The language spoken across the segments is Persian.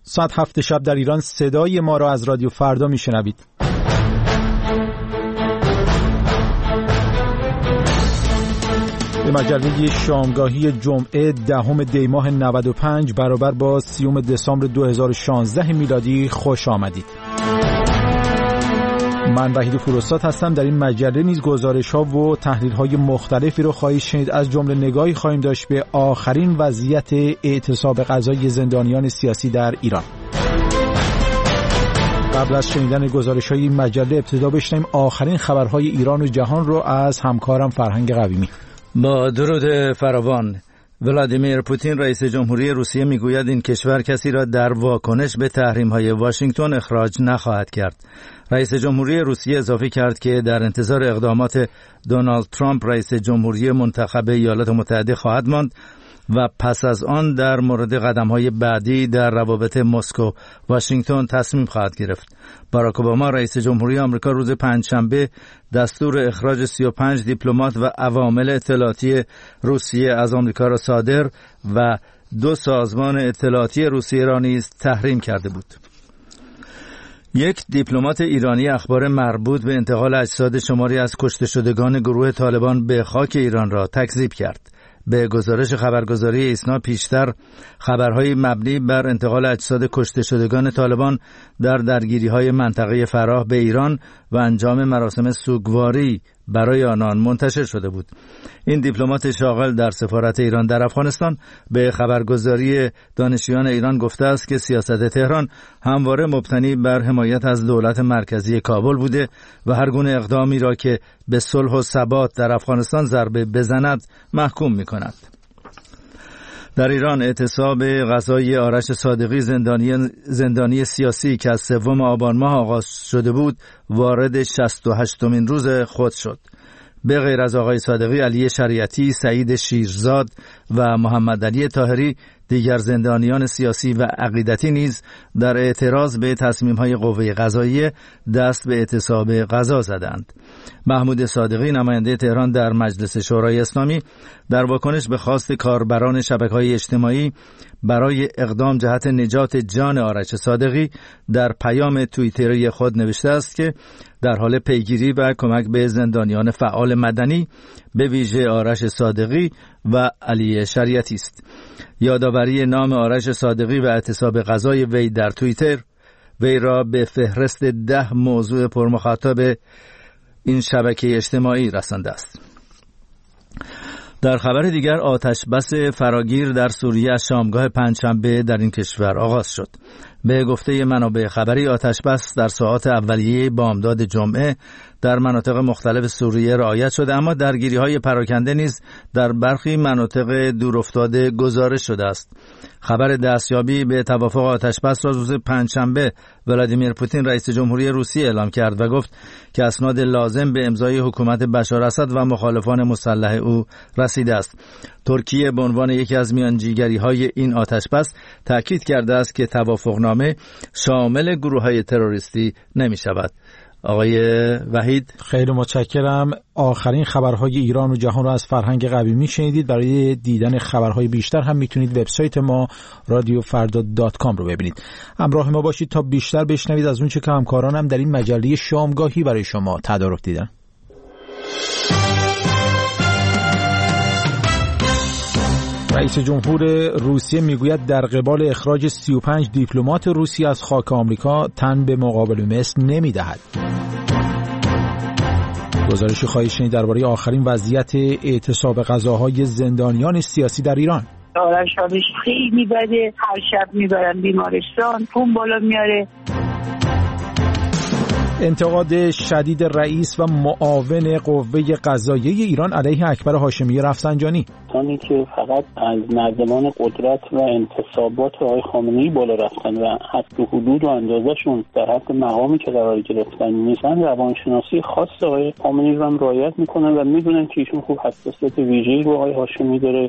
ساعت 7 شب در ایران صدای ما را از رادیو فردا میشنوید. به مجله شامگاهی جمعه 10 دی ماه 95 برابر با 30 دسامبر 2016 میلادی خوش آمدید. من وحید فروستاد هستم. در این مجله نیز گزارش‌ها و تحلیل‌های مختلفی رو خواهید شنید. از جمله نگاهی خواهیم داشت به آخرین وضعیت اعتصاب غذای زندانیان سیاسی در ایران. قبل از شنیدن گزارش‌های این مجله ابتدا بشنویم آخرین خبرهای ایران و جهان رو از همکارم فرهنگ قویمی. با درود فراوان، ولادیمیر پوتین رئیس جمهوری روسیه میگوید این کشور کسی را در واکنش به تحریم‌های واشنگتن اخراج نخواهد کرد. رئیس جمهوری روسیه اضافه کرد که در انتظار اقدامات دونالد ترامپ رئیس جمهوری منتخب ایالات متحده خواهد ماند و پس از آن در مورد قدم‌های بعدی در روابط مسکو واشنگتن تصمیم خواهد گرفت. باراک اوباما رئیس جمهوری آمریکا روز پنجشنبه دستور اخراج 35 دیپلمات و عوامل اطلاعاتی روسیه از آمریکا را صادر و 2 سازمان اطلاعاتی روسیه را نیز تحریم کرده بود. یک دیپلمات ایرانی اخبار مربوط به انتقال اجساد شماری از کشته شدگان گروه طالبان به خاک ایران را تکذیب کرد. به گزارش خبرگزاری ایسنا پیشتر خبرهای مبنی بر انتقال اجساد کشته شدگان طالبان در درگیری‌های منطقه فراه به ایران و انجام مراسم سوگواری برای آنان منتشر شده بود. این دیپلمات شاغل در سفارت ایران در افغانستان به خبرگزاری دانشجویان ایران گفته است که سیاست تهران همواره مبتنی بر حمایت از دولت مرکزی کابل بوده و هر گونه اقدامی را که به صلح و ثبات در افغانستان ضربه بزند محکوم می‌کند. در ایران اعتصاب غذای آرش صادقی زندانی سیاسی که از 3 آبان ماه آغاز شده بود وارد 68مین روز خود شد. به غیر از آقای صادقی، علی شریعتی، سعید شیرزاد و محمد علی طاهری دیگر زندانیان سیاسی و عقیدتی نیز در اعتراض به تصمیم‌های قوه قضاییه دست به اعتصاب غذا زدند. محمود صادقی نماینده تهران در مجلس شورای اسلامی در واکنش به خواست کاربران شبکه‌های اجتماعی برای اقدام جهت نجات جان آرش صادقی در پیام توییتری خود نوشته است که در حال پیگیری و کمک به زندانیان فعال مدنی به ویژه آرش صادقی و علی شریعتی است. یادآوری نام آرش صادقی و اعتصاب غذای وی در توییتر وی را به فهرست 10 موضوع پرمخاطب این شبکه اجتماعی رسانده است. در خبر دیگر آتش بس فراگیر در سوریه از شامگاه پنجشنبه در این کشور آغاز شد. به گفته منابع خبری آتش بس در ساعات اولیه بامداد جمعه در مناطق مختلف سوریه رعایت شده، اما درگیری‌های پراکنده نیز در برخی مناطق دورافتاده گزارش شده است. خبر دستیابی به توافق آتش بس را روز پنجشنبه ولادیمیر پوتین رئیس جمهوری روسیه اعلام کرد و گفت که اسناد لازم به امضای حکومت بشار اسد و مخالفان مسلح او رسیده است. ترکیه به عنوان یکی از میانجیگری‌های این آتش بس تاکید کرده است که توافقنامه شامل گروه‌های تروریستی نمی‌شود. آقای وحید، خیلی متشکرم. آخرین خبرهای ایران و جهان را از فرهنگ قویمی شنیدید. برای دیدن خبرهای بیشتر هم میتونید وبسایت ما radiofarda.com رو ببینید. همراه ما باشید تا بیشتر بشنوید از اونچه که همکارانم در این مجله شامگاهی برای شما تدارک دیدن. رئیس جمهور روسیه میگوید در قبال اخراج 35 دیپلمات روسی از خاک آمریکا تن به مقابل مصر نمیدهد. گزارشی خواهید شنید درباره آخرین وضعیت اعتصاب غذاهای زندانیان سیاسی در ایران. آرش حالش خیلی بده، هر شب میبرن بیمارستان، خون بالا میاره. انتقاد شدید رئیس و معاون قوه قضاییه ایران علیه اکبر هاشمی رفسنجانی. کسانی که فقط از مردمان قدرت و انتصابات آقای خامنه‌ای بالا رفتن و حد و حدود و اندازه‌شون در حد مقامی که قرار گرفتن نیستن، روانشناسی خاص آقای خامنه‌ای رو هم رعایت میکنن و میدونن که ایشون خوب حساسیت ویژه‌ای رو آقای هاشمی داره.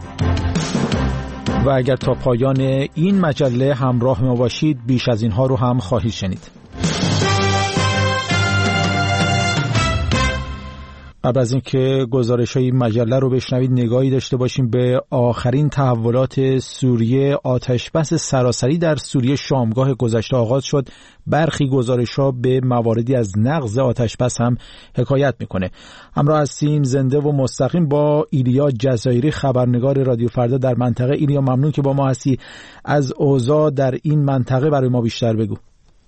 و اگر تا پایان این مجله همراه ما باشید بیش از اینها رو هم خواهید شنید. قبل از اینکه گزارش‌های مجله رو بشنوید نگاهی داشته باشیم به آخرین تحولات سوریه. آتش‌بس سراسری در سوریه شامگاه گذشته آغاز شد. برخی گزارش‌ها به مواردی از نقض آتش‌بس هم حکایت می‌کنه. همراه هستیم زنده و مستقیم با ایلیا جزایری، خبرنگار رادیو فردا در منطقه. ایلیا، ممنون که با ما هستی. از اوضاع در این منطقه برای ما بیشتر بگو.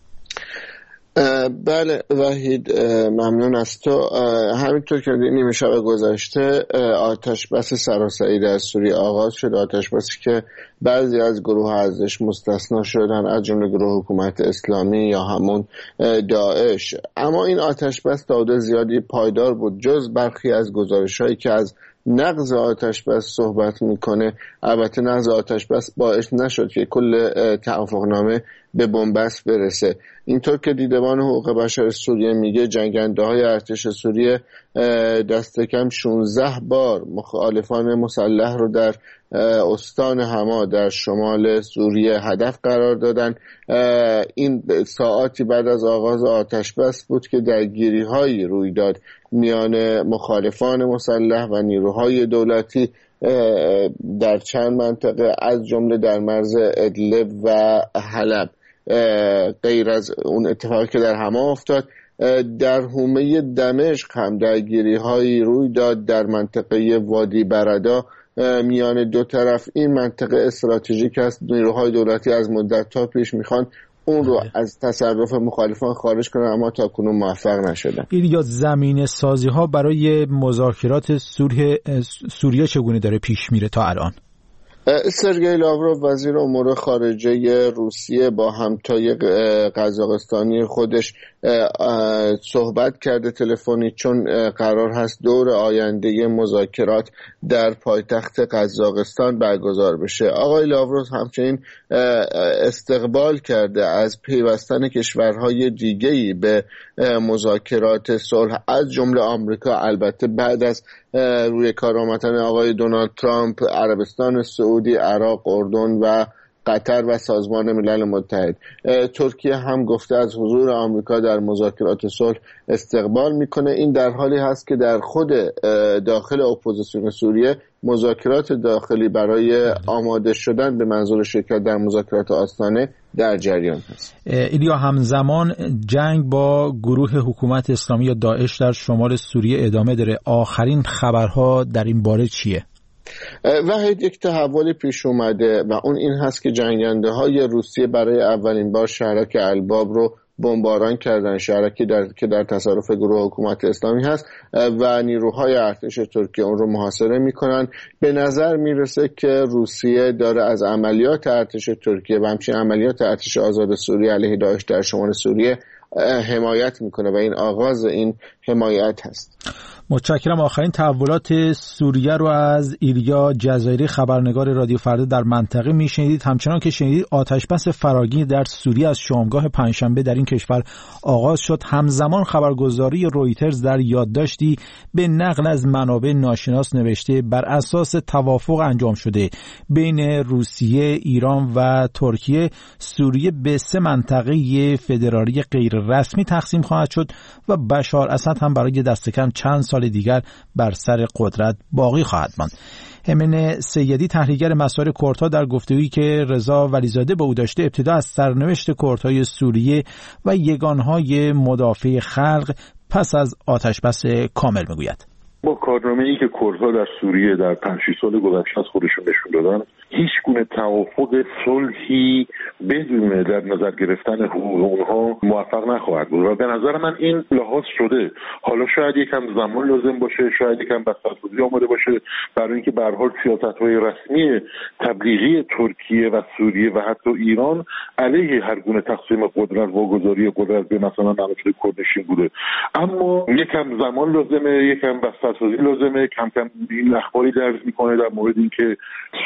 بله وحید، ممنون از تو. همینطور که نیمه شب گذشته آتش بس سراسری در سوریه آغاز شد. آتش بسی که بعضی از گروه ازش مستثنا شدن، از جمله گروه حکومت اسلامی یا همون داعش. اما این آتش بس تا حد زیادی پایدار بود، جز برخی از گزارش‌هایی که از نقض آتش بس صحبت میکنه. البته نقض آتش بس باعث نشد که کل توافقنامه به بنبست برسه. اینطور که دیدبان حقوق بشر سوریه میگه، جنگنده‌های ارتش سوریه دست کم 16 بار مخالفان مسلح رو در استان حما در شمال سوریه هدف قرار دادن. این ساعاتی بعد از آغاز آتش بس بود که درگیری‌هایی روی داد میان مخالفان مسلح و نیروهای دولتی در چند منطقه، از جمله در مرز ادلب و حلب. غیر از اون اتفاقی که در حما افتاد، در حومه دمشق هم درگیری‌هایی روی داد در منطقه وادی بردا میان دو طرف. این منطقه استراتژیک است. نیروهای دولتی از مدت‌ها پیش میخوان اون رو از تصرف مخالفان خارج کنن، اما تا کنون موفق نشدن. این یا زمینه سازی ها برای مذاکرات سوریه چگونه داره پیش میره تا الان؟ سرگئی لاوروف وزیر امور خارجه روسیه با همتای قزاقستانی خودش صحبت کرده تلفنی، چون قرار هست دور آینده مذاکرات در پایتخت قزاقستان برگزار بشه. آقای لاوروف همچنین استقبال کرده از پیوستن کشورهای دیگه‌ای به مذاکرات صلح، از جمله آمریکا. البته بعد از روی کار آمدن آقای دونالد ترامپ، عربستان سعودی، عراق، اردن و قطر و سازمان ملل متحد. ترکیه هم گفته از حضور آمریکا در مذاکرات صلح استقبال میکنه. این در حالی هست که در خود داخل اپوزیسیون سوریه مذاکرات داخلی برای آماده شدن به منظور شرکت در مذاکرات آستانه در جریان هست. ایلیا، همزمان جنگ با گروه حکومت اسلامی یا داعش در شمال سوریه ادامه داره. آخرین خبرها در این باره چیه؟ واحد یک تحول پیش اومده و اون این هست که جنگنده های روسیه برای اولین بار شهرک الباب رو بمباران کردن، شهرکی که در تصرف گروه حکومت اسلامی هست و نیروهای ارتش ترکیه اون رو محاصره میکنن. به نظر میرسه که روسیه داره از عملیات ارتش ترکیه و همچنین عملیات ارتش آزاد سوریه علیه داعش در شمال سوریه حمایت میکنه و این آغاز این حمایت هست. متشکرم. آخرین تحولات سوریه رو از ایلیا جزایری، خبرنگار رادیو فردا در منطقه میشنیدید. همچنان که شنیدید آتشبس فراگیر در سوریه از شامگاه پنجشنبه در این کشور آغاز شد. همزمان خبرگزاری رویترز در یادداشتی به نقل از منابع ناشناس نوشته بر اساس توافق انجام شده بین روسیه، ایران و ترکیه، سوریه به 3 منطقه فدرالی غیر رسمی تقسیم خواهد شد و بشار اسد هم برای دست کم چند سال دیگر بر سر قدرت باقی خواهد ماند. همین سیدی، تحلیلگر مسائل کردها، در گفتگویی که رضا ولیزاده با او داشته، ابتدا از سرنوشت کردهای سوریه و یگانهای مدافع خلق پس از آتشبس کامل میگوید. با کارنامه‌ای که کردها در سوریه در 5-6 سال گذشته از خودشون نشون دادن، هیچ گونه توافق صلحی بدون در نظر گرفتن حقوق اونها موفق نخواهد بود و به نظر من این لحاظ شده. حالا شاید یکم زمان لازم باشه، شاید یکم بسترسازی آماده باشه برای اینکه به هر حال سیاست‌های رسمی تبلیغی ترکیه و سوریه و حتی ایران علیه هر گونه تقسیم قدرت، واگذاری قدرت به مثلا مناطق کردنشین بوده. اما یکم زمان لازمه، یکم بسترسازی لازمه. کم کم این اخباری درز میکنه در مورد اینکه سوریه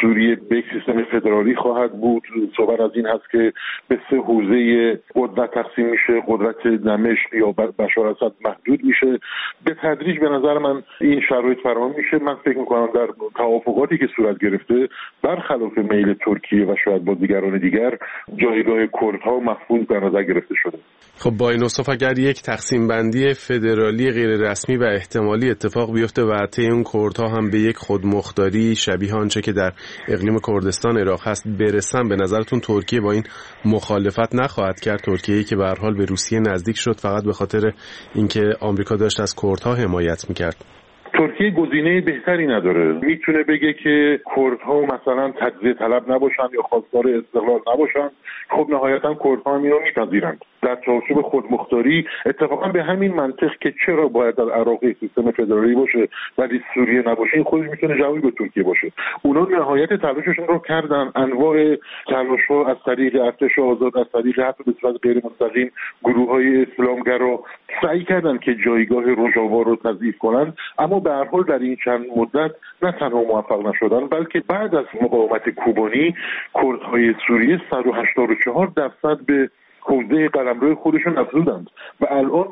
به یک سیستم فدرالی خواهد بود. صحبت از این هست که به 3 حوزه قدرت تقسیم میشه، قدرت دمشق یا بشار اسد محدود میشه. به تدریج به نظر من این شرایط فراهم میشه. من فکر میکنم در توافقاتی که صورت گرفته برخلاف میل ترکیه و شاید با دیگران دیگر جایگاه کردها محفوظ در نظر گرفته شده. خب با این اوصاف اگر یک تقسیم بندی فدرالی غیر رسمی و احتمالی اتفاق بیفته و طی اون کردها هم به یک خودمختاری شبیه آنچه که در اقلیم کردستان عراق هست برسن، به نظرتون ترکیه با این مخالفت نخواهد کرد؟ ترکیه‌ای که به هر حال به روسیه نزدیک شد فقط به خاطر اینکه آمریکا داشت از کردها حمایت می‌کرد. ترکیه گزینه بهتری نداره. میتونه بگه که کردها مثلا تجزیه طلب نباشن یا خواستار استقلال نباشن. خب نهایتا کردها هم اینو میپذیرند در چارچوب خودمختاری. اتفاقا به همین منطق که چرا باید در عراق سیستم فدرالی باشه ولی سوریه نباشه، این خودش میتونه جوابی به ترکیه باشه. اونا نهایت تلاششون رو کردن، انواع تلاش‌ها از طریق ارتش آزاد، از طریق حتی به صورت غیر مستقیم گروه‌های اسلامگرا سعی کردن که جایگاه روژاوا رو تضعیف کنن، اما به هر حال در این چند مدت نه تنها موفق نشدن بلکه بعد از مقاومت کوبانی کردهای سوریه 184% به حوزه قلمرو خودشون افزودند و الان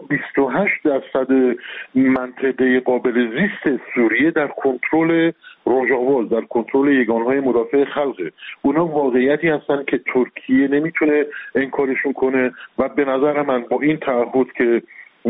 28% منطقه قابل زیست سوریه در کنترل روژاوا، در کنترل یگانهای مدافع خلقه. اونا واقعیتی هستن که ترکیه نمیتونه انکارشون کنه و به نظر من با این تعهد که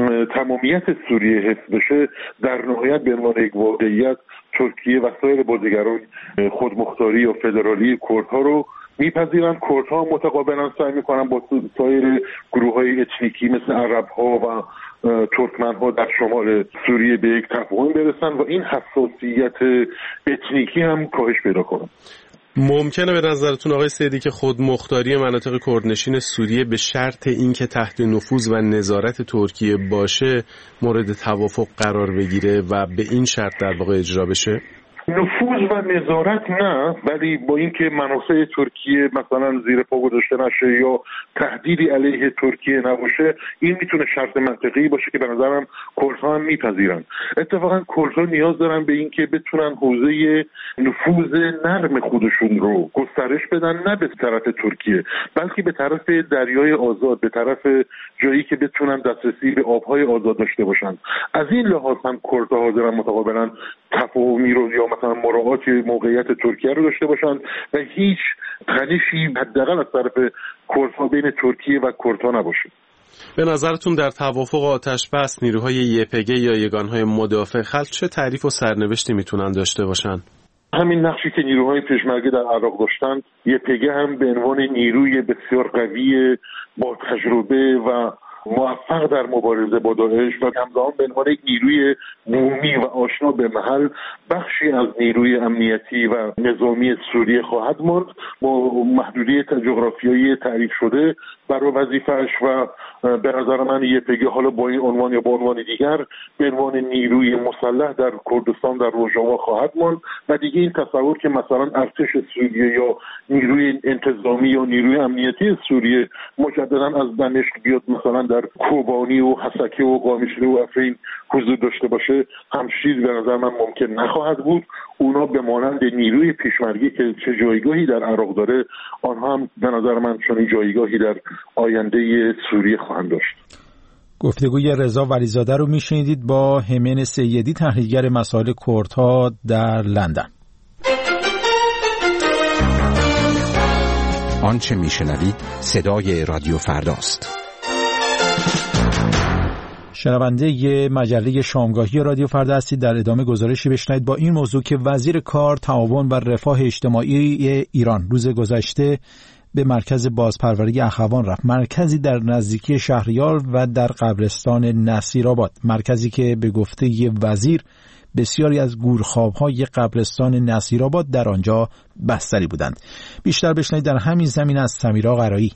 تمامیت سوریه حفظ بشه، در نهایت به عنوان یک واقعیت ترکیه و سایر بازیگران خودمختاری و فدرالی کردها رو میپذیرن. کردها متقابلا سعی میکنن با سایر گروه‌های اتنیکی مثل عرب‌ها و ترکمن‌ها در شمال سوریه به یک تفاهم برسن و این حساسیت اتنیکی هم کاهش پیدا کنه. ممکنه به نظرتون آقای سیدی که خودمختاری مناطق کردنشین سوریه به شرط اینکه تحت نفوذ و نظارت ترکیه باشه مورد توافق قرار بگیره و به این شرط در واقع اجرا بشه؟ نفوذ و نظارت نه، ولی با اینکه منافع ترکیه مثلا زیر پا گذاشته نشه یا تهدیدی علیه ترکیه نباشه، این میتونه شرط منطقی باشه که به نظرم کردها هم میپذیرن. اتفاقا کردها نیاز دارن به اینکه بتونن حوزه نفوذ نرم خودشون رو گسترش بدن، نه به طرف ترکیه بلکه به طرف دریای آزاد، به طرف جایی که بتونن دسترسی به آبهای آزاد داشته باشن. از این لحاظ هم کردها حاضرن متقابلا تفاهمی رو یا مثلا مراعات موقعیت ترکیه رو داشته باشن و هیچ تنشی حداقل از طرف کردها بین ترکیه و کردها نباشه. به نظرتون در توافق آتش بس نیروهای یپگ یا یگانهای مدافع خلق چه تعریف و سرنوشتی میتونن داشته باشن؟ همین نقشی که نیروهای پشمرگه در عراق داشتن، یپگ هم به عنوان نیروی بسیار قوی با تجربه و موفق در مبارزه با داعش و همزمان به عنوان یک نیروی بومی و آشنا به محل بخشی از نیروی امنیتی و نظامی سوریه خواهد ماند با محدودیت جغرافیایی تعریف شده برای وظیفه‌اش و به نظر من یپگ حالا با این عنوان یا با عنوان دیگر به عنوان نیروی مسلح در کردستان در روژاوا خواهد ماند و دیگه این تصور که مثلا ارتش سوریه یا نیروی انتظامی یا نیروی امنیتی سوریه مجددا از دمشق بیاد مثلا در کوبانی و حسکه و قامشلی و افرین حضور داشته باشه، همچین چیزی به نظر من ممکن نخواهد بود. اونا به مانند نیروی پیشمرگی که چه جایگاهی در عراق داره، آنها هم به نظر من چنین جایگاهی در آینده سوریه خواهند داشت. گفتگوی رضا ولیزاده رو میشنیدید با همین سیدی، تحلیلگر مسائل کردها در لندن. آنچه میشنوید صدای رادیو فرداست. شنونده ی مجله شامگاهی رادیو فردا هستید. در ادامه گزارشی بشنوید با این موضوع که وزیر کار، تعاون و رفاه اجتماعی ایران روز گذشته به مرکز بازپروری اخوان رفت، مرکزی در نزدیکی شهریار و در قبرستان نصیرآباد، مرکزی که به گفته ی وزیر بسیاری از گورخواب‌های قبرستان نصیرآباد در آنجا بستری بودند. بیشتر بشنوید در همین زمینه از سمیرا قرایی.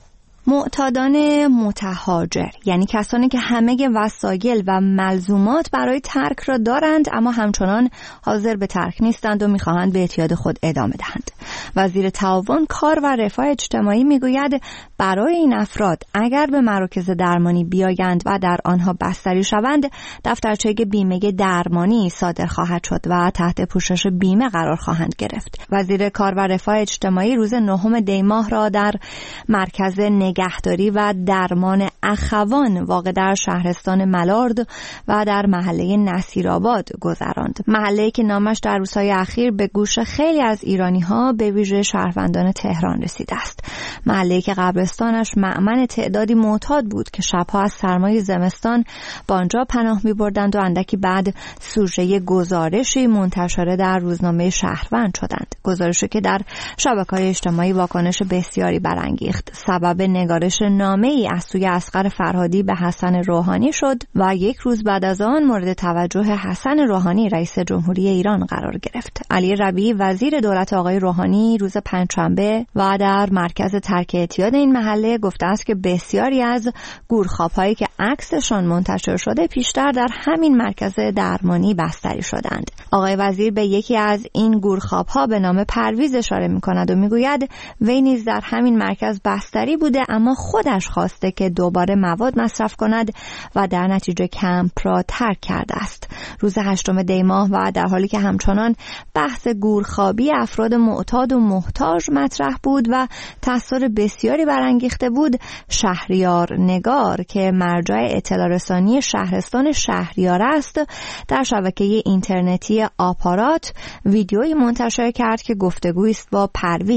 معتادان متهاجر یعنی کسانی که همه وسایل و ملزومات برای ترک را دارند اما همچنان حاضر به ترک نیستند و می‌خواهند به اعتیاد خود ادامه دهند. وزیر تعاون، کار و رفاه اجتماعی میگوید برای این افراد اگر به مراکز درمانی بیایند و در آنها بستری شوند، دفترچه بیمه درمانی صادر خواهد شد و تحت پوشش بیمه قرار خواهند گرفت. وزیر کار و رفاه اجتماعی روز 9 دی ماه را در مرکز نگهداری و درمان اخوان واقع در شهرستان ملارد و در محله نصیرآباد گذراند. محله‌ای که نامش در روزهای اخیر به گوش خیلی از ایرانی‌ها به ویژه شهروندان تهران رسیده است. محله‌ای که قبرستانش مأمن تعدادی معتاد بود که شبها از سرمای زمستان با آنجا پناه می‌بردند و اندکی بعد سوژه گزارشی منتشر در روزنامه شهروند شدند. گزارشی که در شبکه‌های اجتماعی واکنش بسیاری برانگیخت. سبب نگارش نامه‌ای از سوی اصغر فرهادی به حسن روحانی شد و یک روز بعد از آن مورد توجه حسن روحانی رئیس جمهوری ایران قرار گرفت. علی ربیعی وزیر دولت آقای روحانی روز پنجشنبه و در مرکز ترک اعتیاد این محله گفته است که بسیاری از گورخواب‌هایی که عکسشان منتشر شده پیشتر در همین مرکز درمانی بستری شدند. آقای وزیر به یکی از این گورخواب‌ها به نام پرویز اشاره می‌کند و می‌گوید وی نیز در همین مرکز بستری بوده اما خودش خواسته که دوباره مواد مصرف کند و در نتیجه کمپ را ترک کرده است. روز 8 دی ماه و در حالی که همچنان بحث گورخوابی افراد معتاد و محتاج مطرح بود و تأثیر بسیاری برانگیخته بود، شهریار نگار که مرجع اطلاع رسانی شهرستان شهریار است در شبکه اینترنتی آپارات ویدیویی منتشر کرد که گفتگویی است با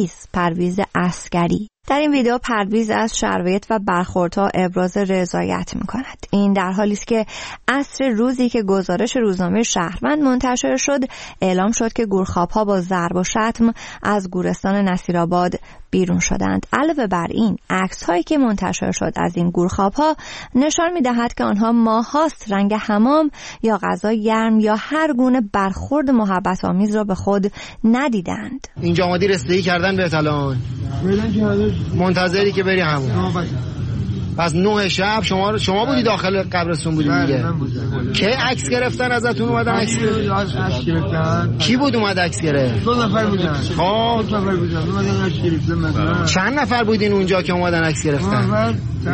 پرویز عسکری. در این ویدیو پرویز از شرایط و برخوردها ابراز رضایت می‌کند. این در حالی است که عصر روزی که گزارش روزنامه شهروند منتشر شد، اعلام شد که گورخواب‌ها با ضرب و شتم از گورستان نصیرآباد بیرون شدند. علاوه بر این، عکس‌هایی که منتشر شد از این گورخواب‌ها نشان می‌دهد که آنها ماه‌هاست رنگ حمام یا غذای گرم یا هر گونه برخورد محبت‌آمیز را به خود ندیدند. اینجا آمادی رسیدگی کردن به تلان. منتظری که بری همون. پس 9 شب شما بودی داخل قبرستون بودی دیگه. کی عکس گرفتن ازتون اومدن عکس گرفتن؟ کی بود اومد عکس گرفت؟ 2 نفر بودن. خب 2 نفر بودن اومدن عکس گرفتن. چند نفر بودین اونجا که اومدن عکس گرفتن؟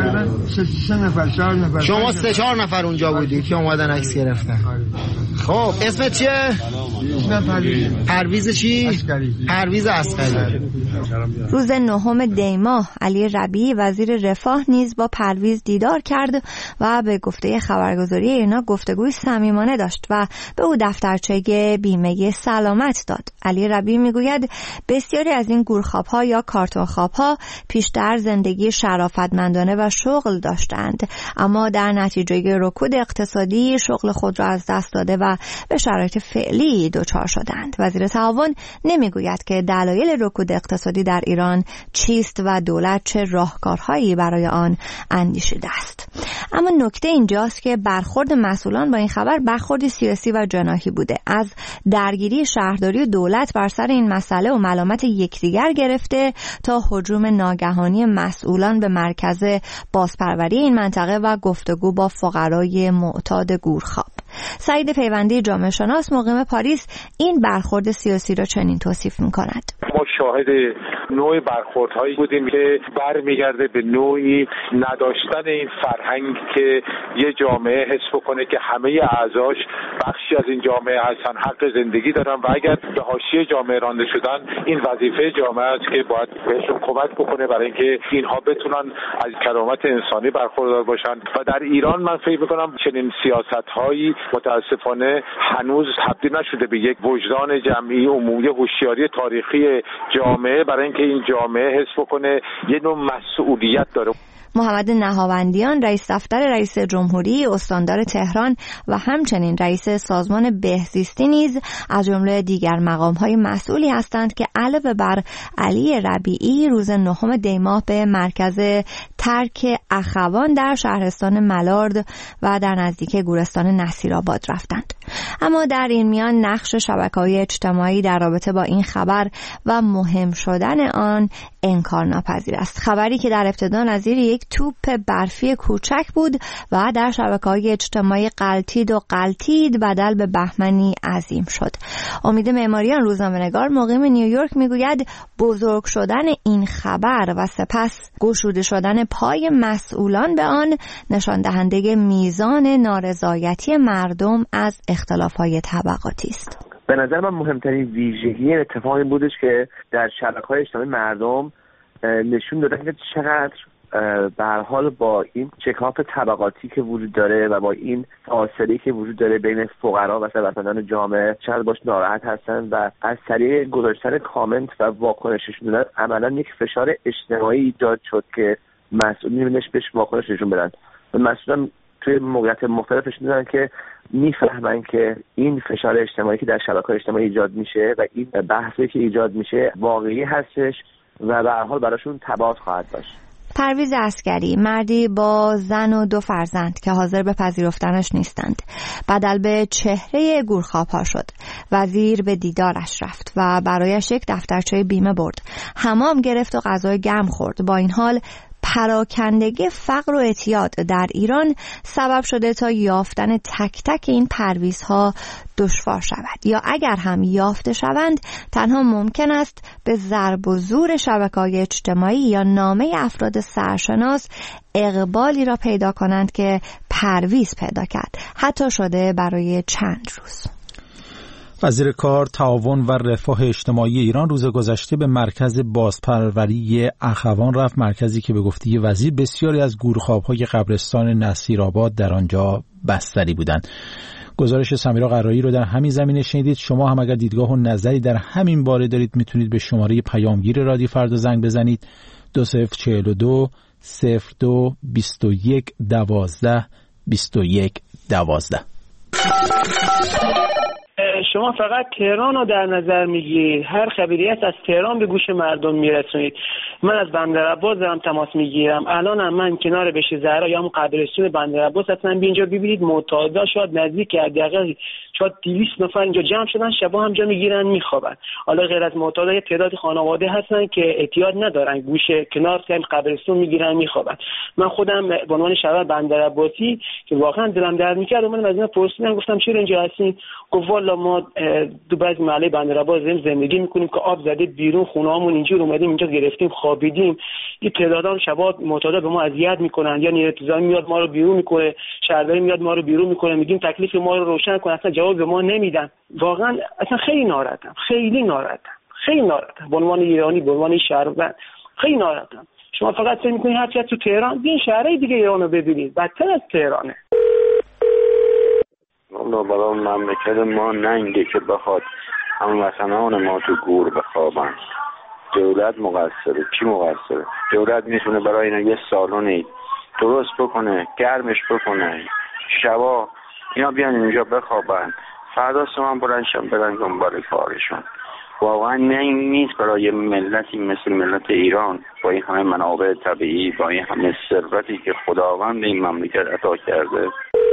3 نفر 4 نفر. شما 3-4 نفر اونجا بودید که اومدن عکس گرفتن. خب اسمت چیه؟ اسمم پرویز چی؟ پرویز عسکری. روز 9 دی ماه علی ربیعی وزیر رفاه نیز با پرویز دیدار کرد و به گفته خبرگزاری اینا گفتگوی صمیمانه داشت و به او دفترچه بیمه سلامت داد. علی ربیعی میگوید بسیاری از این گورخواب‌ها یا کارتون‌خواب‌ها پیشتر زندگی شرافتمندانه و شغل داشتند اما در نتیجه رکود اقتصادی شغل خود را از دست داده و به شرایط فعلی دچار شدند. وزیر تعاون نمیگوید که دلایل رکود اقتصادی در ایران چیست و دولت چه راهکارهایی برای آن اندیشیده است. اما نکته اینجاست که برخورد مسئولان با این خبر برخوردی سیاسی و جناحی بوده. از درگیری شهرداری و دولت بر سر این مسئله و ملامت یکدیگر گرفته تا هجوم ناگهانی مسئولان به مرکز بازپروری این منطقه و گفتگو با فقرای معتاد گورخواب. سعید پیوندی جامعه شناس مقیم پاریس این برخورد سیاسی را چنین توصیف می‌کند. ما شاهد نوع برخوردهایی بودیم که برمیگرده به نوعی نداشتن این فرهنگ که یه جامعه حس بکنه که همه اعضاش بخشی از این جامعه هستن، حق زندگی دارن و اگر به حاشیه جامعه رانده شدن این وظیفه جامعه است که باید بهشون کمک بکنه برای اینکه اینها بتونن از کرامت انسانی برخوردار باشن. و در ایران من فکر می‌کنم چنین سیاست‌هایی متاسفانه هنوز تبدیل نشده به یک وجدان جمعی عمومی هوشیاری تاریخی جامعه برای اینکه این جامعه حس بکنه یه نوع مسئولیت داره. محمد نهاوندیان رئیس دفتر رئیس جمهوری استاندار تهران و همچنین رئیس سازمان بهزیستی نیز از جمله دیگر مقام‌های مسئولی هستند که علاوه بر علی ربیعی روز 9 دی ماه به مرکز ترک اخوان در شهرستان ملارد و در نزدیک گورستان نصیرآباد رفتند. اما در این میان نقش شبکه‌های اجتماعی در رابطه با این خبر و مهم شدن آن انکارناپذیر است. خبری که در ابتدا نظیر یک توپ برفی کوچک بود و در شبکه‌های اجتماعی غلطید بدل به بهمنی عظیم شد. امید معماریان روزنامه‌نگار مقیم نیویورک میگوید بزرگ شدن این خبر و سپس گشوده شدن پای مسئولان به آن نشان دهنده میزان نارضایتی مردم از اختلاف‌های طبقاتی است. به نظر من مهمترین ویژگی اتفاقی بودش که در شبکه‌های اجتماعی مردم نشون دادن که چقدر به هر حال با این چکاپ طبقاتی که وجود داره و با این فاصله که وجود داره بین فقرا و ثروتمندان جامعه چقدر باش ناراحت هستن و از طریق گذاشتن کامنت و واکنششون دادن عملا یک فشار اجتماعی ایجاد شد که مسئولین بهش واکنش نشون بدن و مسئولان توی موقعیت مختلفش دادن که میفهمن که این فشار اجتماعی که در شبکه‌های اجتماعی ایجاد میشه و این بحثی که ایجاد میشه واقعی هستش و به هر حال براشون تبعات خواهد داشت. پرویز عسکری، مردی با زن و 2 فرزند که حاضر به پذیرفتنش نیستند، بدل به چهره گورخواب‌ها شد. وزیر به دیدارش رفت و برایش یک دفترچه بیمه برد. حمام گرفت و غذای گرم خورد. با این حال پراکندگی فقر و اعتیاد در ایران سبب شده تا یافتن تک تک این پرویزها دشوار شود، یا اگر هم یافته شوند تنها ممکن است به ضرب و زور شبکه‌های اجتماعی یا نامه افراد سرشناس اقبالی را پیدا کنند که پرویز پیدا کرد، حتی شده برای چند روز. وزیر کار، تعاون و رفاه اجتماعی ایران روز گذشته به مرکز بازپروری اخوان رفت، مرکزی که به گفته وزیر بسیاری از گورخواب‌های قبرستان نصیرآباد در آنجا بستری بودند. گزارش سمیرا قرایی رو در همین زمینه شنیدید. شما هم اگر دیدگاه و نظری در همین باره دارید میتونید به شماره پیامگیر رادیو فردا زنگ بزنید 2042 02 21 12 21 12. شما فقط تهران رو در نظر میگیرید، هر خبریت از تهران به گوش مردم میرسونید. من از بندرعباس دارم تماس میگیرم. الان هم من کنار بهشت زهرا یا هم قبرستون بندرعباس هستم. اینجا ببینید معتادا شاید نزدیک حداقل شاید 200 نفر اینجا جمع شدن، شبا هم جا میگیرن میخوابن. حالا غیر از معتادا یه تعداد خانواده هستن که احتیاط ندارن، گوشه کنار قبرستون میگیرن میخوابن. من خودم به عنوان شهر بندرعباسی که واقعا دلم درد میکرد من از اینا پرسیدم، گفتم چرا اینجا هستین؟ گفت والا ما دو بعضی محله بندرعباس زندگی میکنیم که آب زده بیرون، خونه‌هامون اینجور اومدیم اینجا گرفتیم خوابیدیم. این تعدادام شبا معتادا به ما اذیت میکنن، یا نیروی انتظامی میاد ما رو بیرون میکنه، شهرداری میاد ما رو بیرون میکنه، میگیم تکلیف ما رو روشن کن، اصلا جواب به ما نمیدن. واقعا اصلا خیلی ناراحتم، خیلی ناراحتم به عنوان ایرانی، به عنوان شهروند خیلی ناراحتم. شما فقط فکر میکنید هر چیز تو تهران، بیاین شهرهای دیگه ایرانو ببینید، بدتر از تهرانه. والله برای مملکت ما ننگه که بخواد هموطنان ما تو گور بخوابن. دولت مقصره. کی مقصره؟ دولت میتونه برای اینا یه سالونی درست بکنه، گرمش بکنه، شبا اینا بیان اینجا بخوابن، فردا صبح بلندشن برن دنبال کارشون. واقعا نیست برای ملتی مثل ملت ایران با این همه منابع طبیعی، با این همه ثروتی که خداوند این مملکت عطا کرده.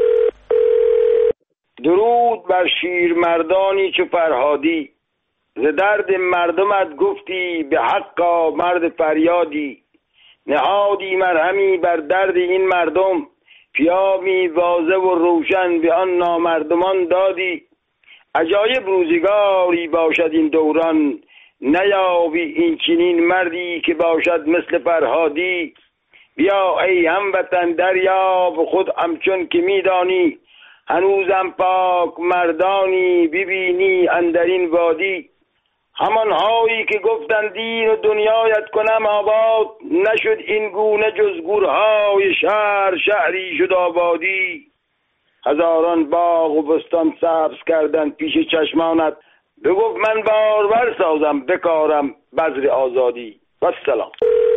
درود بر شیرمردانی که فرهادی، ز درد مردمت گفتی به حقا مرد فریادی. نهادی مرهمی بر درد این مردم، پیامی واضح و روشن به آن نامردمان دادی. عجایب روزگاری باشد این دوران، نیابی این چنین مردی که باشد مثل فرهادی. بیا ای هموطن دریاب خود همچون که میدانی، هنوزم پاک مردانی ببینی اندرین وادی. همان هایی که گفتن دین و دنیایت کنم آباد، نشد این گونه جز گورهای شهری شد آبادی. هزاران باغ و بستان سبز کردن پیش چشمانت، بگفت من بارور سازم بکارم بذر آزادی. و سلام.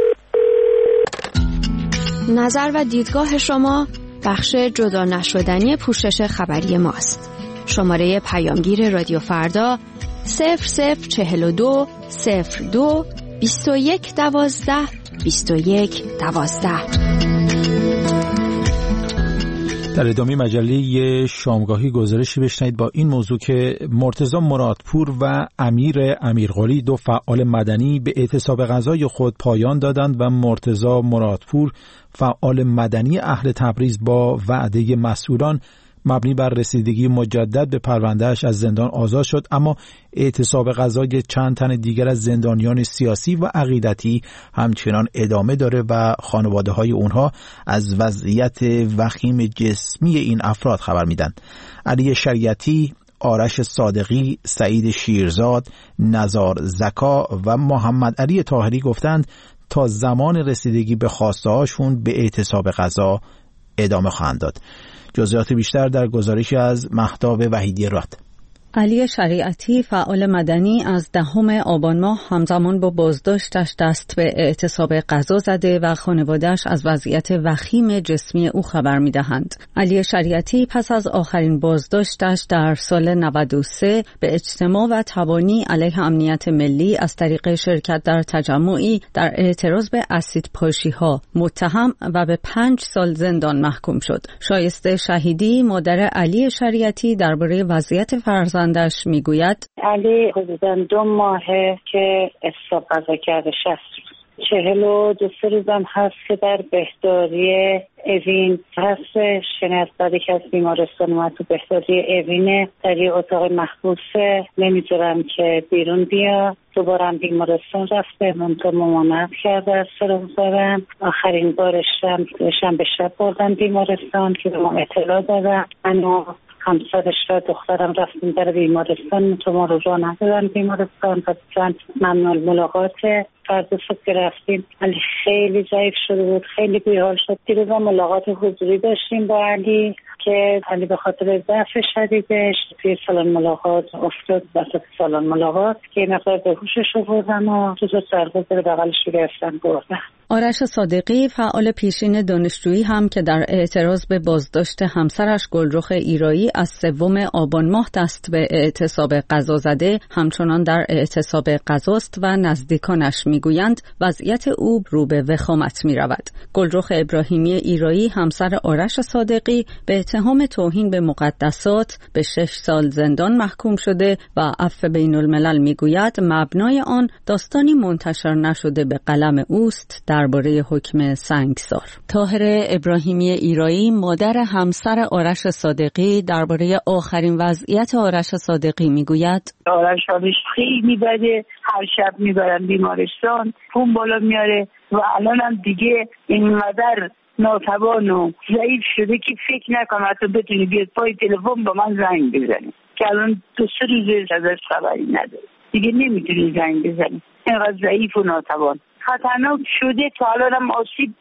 نظر و دیدگاه شما بخش جدا نشدنی پوشش خبری ماست. شماره پیامگیر رادیو فردا 0042 02 21 12 در ادامه مجله شامگاهی گزارشی بشنید با این موضوع که مرتضی مرادپور و امیر امیرقلی دو فعال مدنی به اعتصاب غذای خود پایان دادند و مرتضی مرادپور فعال مدنی اهل تبریز با وعده مسئولان مبنی بر رسیدگی مجدد به پروندهش از زندان آزاد شد، اما اعتصاب غذای چند تن دیگر از زندانیان سیاسی و عقیدتی همچنان ادامه داره و خانواده‌های اونها از وضعیت وخیم جسمی این افراد خبر میدن. علی شریعتی، آرش صادقی، سعید شیرزاد، نزار زکا و محمد علی طاهری گفتند تا زمان رسیدگی به خواسته هاشون به اعتصاب غذا ادامه خواهند داد. جزئیات بیشتر در گزارشی از مهتاب وحیدی راد. علی شریعتی فعال مدنی از 10 آبان ماه همزمان با بازداشتش دست به اعتصاب غذا زده و خانواده‌اش از وضعیت وخیم جسمی او خبر می‌دهند. علی شریعتی پس از آخرین بازداشتش در سال 93 به اجتماع و تبانی علیه امنیت ملی از طریق شرکت در تجمعی در اعتراض به اسیدپاشی‌ها متهم و به 5 سال زندان محکوم شد. شایسته شهیدی مادر علی شریعتی درباره وضعیت فرزندش میگوید علی حدوداً 2 ماهه که اعتصاب غذا کرده، 42 روزم هست که در بهداری اوین هستش. از بعدی که از بیمارستان اومد تو بهداری اوینه، در یه اتاق محبوسه، نمیذارم که بیرون بیا. دوباره هم بیمارستان رفته، منطقه ممانعت کرده از سرم. آخرین بارش شنبه شب بردن بیمارستان که به ما اطلاع دادن. منو همسرش و دخترم رفتیم در بیمارستان، تو ما رو راه ندادن بیمارستان و چند ممنون ملاقاته. فردا صبح رفتیم علی خیلی ضعیف شده بود، خیلی بیحال شد. دیروز ملاقات حضوری داشتیم با علی که علی به خاطر ضعف شدیدش توی سالن ملاقات افتاد، وسط سالن ملاقات که یه مقدار به هوشش آوردن و تو سرباز بغلش گرفتن بردن. آرش صادقی فعال پیشین دانشجویی هم که در اعتراض به بازداشت همسرش گلرخ ایرایی از 3 آبان ماه دست به اعتصاب غذا زده همچنان در اعتصاب غذاست و نزدیکانش میگویند وضعیت او رو به وخامت می رود. گلرخ ابراهیمی ایرایی همسر آرش صادقی به اتهام توهین به مقدسات به 6 سال زندان محکوم شده و عفو بین الملل میگوید مبنای آن داستانی منتشر نشده به قلم اوست درباره حکم سنگسار. طاهر ابراهیمی ایرایی مادر همسر آرش صادقی درباره آخرین وضعیت آرش صادقی میگوید آرش حالش خیلی بده، هر شب میبرن بیمارستان، خون بالا میاره و الان هم دیگه اینقدر ناتوان و ضعیف شده که فکر نکنم حتی بتونی بیاد پای تلفن با من زنگ بزنی که الان 2-3 روز ازش خبری نداره، دیگه نمیتونی زنگ بزنی، اینقدر ضعیف و ناتوان. خطرناک شده، تا الان هم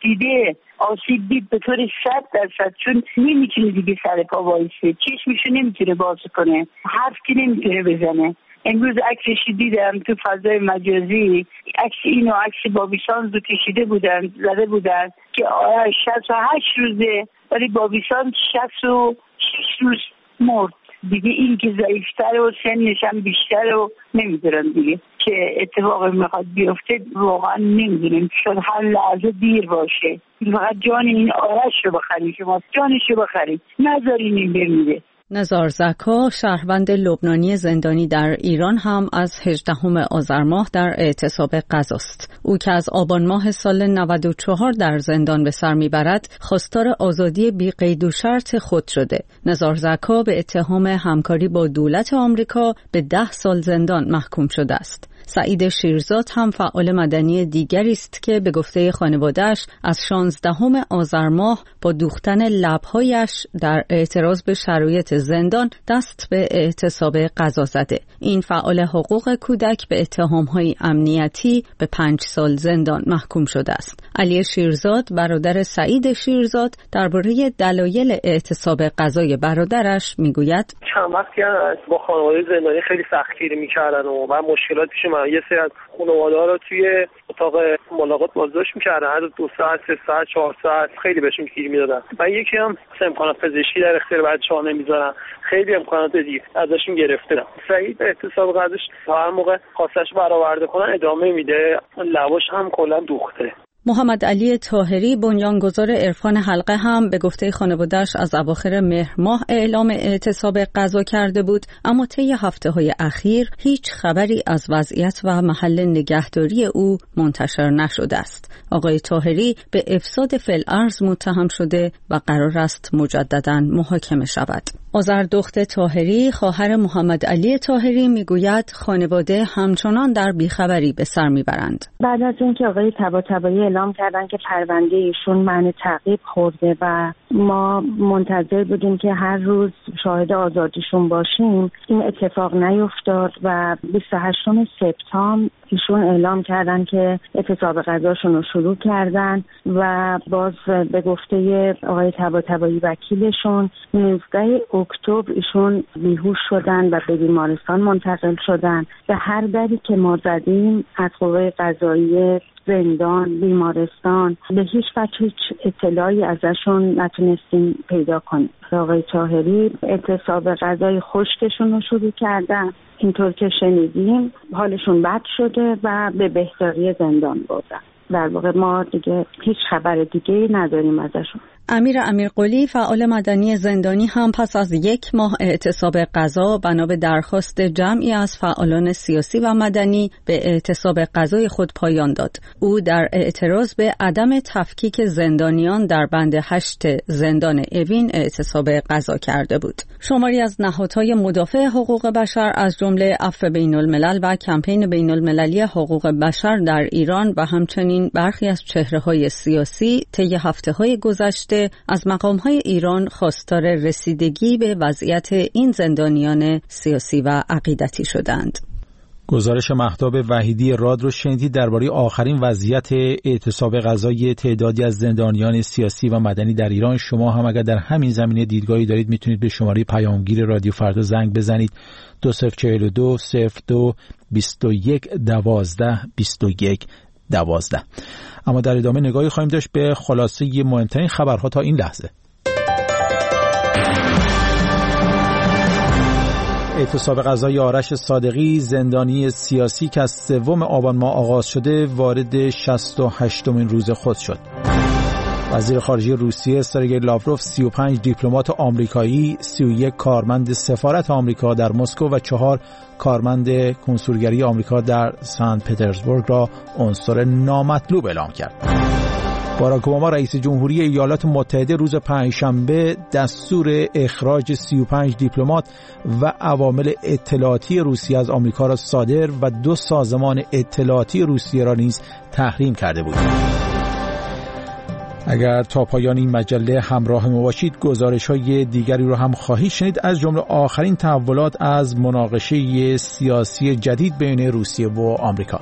آسیب دید به طور 100%، چون نمیتونه دیگه سر پا وایسه، چشمشو نمیتونه باز کنه، حرف که نمیتونه بزنه. امروز عکسش دیدم تو فضای مجازی، عکس اینو عکس بابیسانز رو کشیده بودن، زده بودن که 68 روزه ولی بابیسانز 66 روز مرد. دیگه این که ضعیفتر و سنش هم بیشتر و نمیدونم دیگه که اتفاقی میخواد بیفته، واقعا نمیدونم، شاید هر لحظه دیر باشه. فقط جان این آرش رو بخریم، شما جانش رو بخریم، نذارین این بمیره. نزار زکا شهروند لبنانی زندانی در ایران هم از 18 آذر ماه در اعتصاب غذاست. او که از آبان ماه سال 94 در زندان به سر میبرد خواستار آزادی بی قید و شرط خود شده. نزار زکا به اتهام همکاری با دولت آمریکا به 10 سال زندان محکوم شده است. سعید شیرزاد هم فعال مدنی دیگری است که به گفته خانواده‌اش از 16 آذر ماه با دوختن لب‌هایش در اعتراض به شرایط زندان دست به اعتصاب غذا زده. این فعال حقوق کودک به اتهام‌های امنیتی به 5 سال زندان محکوم شده است. علی شیرزاد برادر سعید شیرزاد درباره دلایل اعتصاب غذای برادرش میگوید چند وقتی با خانواده زندانی خیلی سختگیری می‌کردن و مشکلات پیش من، یه سری از خانواده‌ها رو توی اتاق ملاقات بازداشت می‌کردن، حتی 2 ساعت، 3 ساعت، 4 ساعت خیلی بهشون گیر میدادن. و یکی هم امکانات پزشکی در اختیار بچه‌ها نمیذارن، خیلی امکانات دیگه ازشون گرفته. سعید اعتصاب غذاش تا هر موقع خواستش برآورده کنن ادامه میده، لباش هم کلا دوخته. محمد علی طاهری بنیانگذار عرفان حلقه هم به گفته خانواده‌اش از اواخر مهر ماه اعلام اعتصاب غذا کرده بود، اما طی هفته‌های اخیر هیچ خبری از وضعیت و محل نگهداری او منتشر نشده است. آقای طاهری به افساد فی‌الارض متهم شده و قرار است مجدداً محاکمه شود. آذردخت طاهری خواهر محمد علی طاهری میگوید خانواده همچنان در بیخبری به سر میبرند. بعد از اینکه آقای طباطبایی اعلام کردن که پرونده ایشون معنی تعقیب خورده و ما منتظر بودیم که هر روز شاهد آزادیشون باشیم، این اتفاق نیفتاد و 28 سپتامبر ایشون اعلام کردن که اعتصاب غذاشون رو شروع کردن و باز به گفته آقای طباطبایی وکیلشون 19 اکتبر ایشون بیهوش شدن و به بیمارستان منتقل شدن. به هر دری که ما زدیم از قوه قضاییه، زندان، بیمارستان، به هیچ وجه هیچ اطلاعی ازشون نتونستیم پیدا کنیم. آقای طاهری اعتصاب غذای خشکشون رو شروع کردن، اینطور که شنیدیم حالشون بد شده و به بهداری زندان بردن. در واقع ما دیگه هیچ خبر دیگه نداریم ازشون. امیر امیرقلی فعال مدنی زندانی هم پس از 1 ماه اعتصاب غذا بنا به درخواست جمعی از فعالان سیاسی و مدنی به اعتصاب غذای خود پایان داد. او در اعتراض به عدم تفکیک زندانیان در بند 8 زندان اوین اعتصاب غذا کرده بود. شماری از نهادهای مدافع حقوق بشر از جمله عفو بین‌الملل و کمپین بین‌المللی حقوق بشر در ایران و همچنین برخی از چهره‌های سیاسی طی هفته‌های گذشته از مقام‌های ایران خواستار رسیدگی به وضعیت این زندانیان سیاسی و عقیدتی شدند. گزارش مهتاب وحیدی راد رو شنیدید درباره آخرین وضعیت اعتصاب غذای تعدادی از زندانیان سیاسی و مدنی در ایران. شما هم اگر در همین زمینه دیدگاهی دارید میتونید به شماره پیامگیر رادیو فردا زنگ بزنید 2042 02 21 12 21 12. اما در ادامه نگاهی خواهیم داشت به خلاصه مهمترین خبرها تا این لحظه. اعتصاب غذای آرش صادقی زندانی سیاسی که از 3 آبان ماه آغاز شده وارد 68مین روز خود شد. وزیر خارجه روسیه سرگئی لاوروف 35 دیپلمات آمریکایی، 31 کارمند سفارت آمریکا در مسکو و 4 کارمند کنسولگری آمریکا در سنت پترزبورگ را عنصر نامطلوب اعلام کرد. باراک اوباما رئیس جمهوری ایالات متحده روز پنجشنبه دستور اخراج 35 دیپلمات و عوامل اطلاعاتی روسیه از آمریکا را صادر و 2 سازمان اطلاعاتی روسیه را نیز تحریم کرده بود. اگر تا پایان این مجله همراه ما باشید گزارش‌های دیگری رو هم خواهید شنید، از جمله آخرین تحولات از مناقشه سیاسی جدید بین روسیه و آمریکا.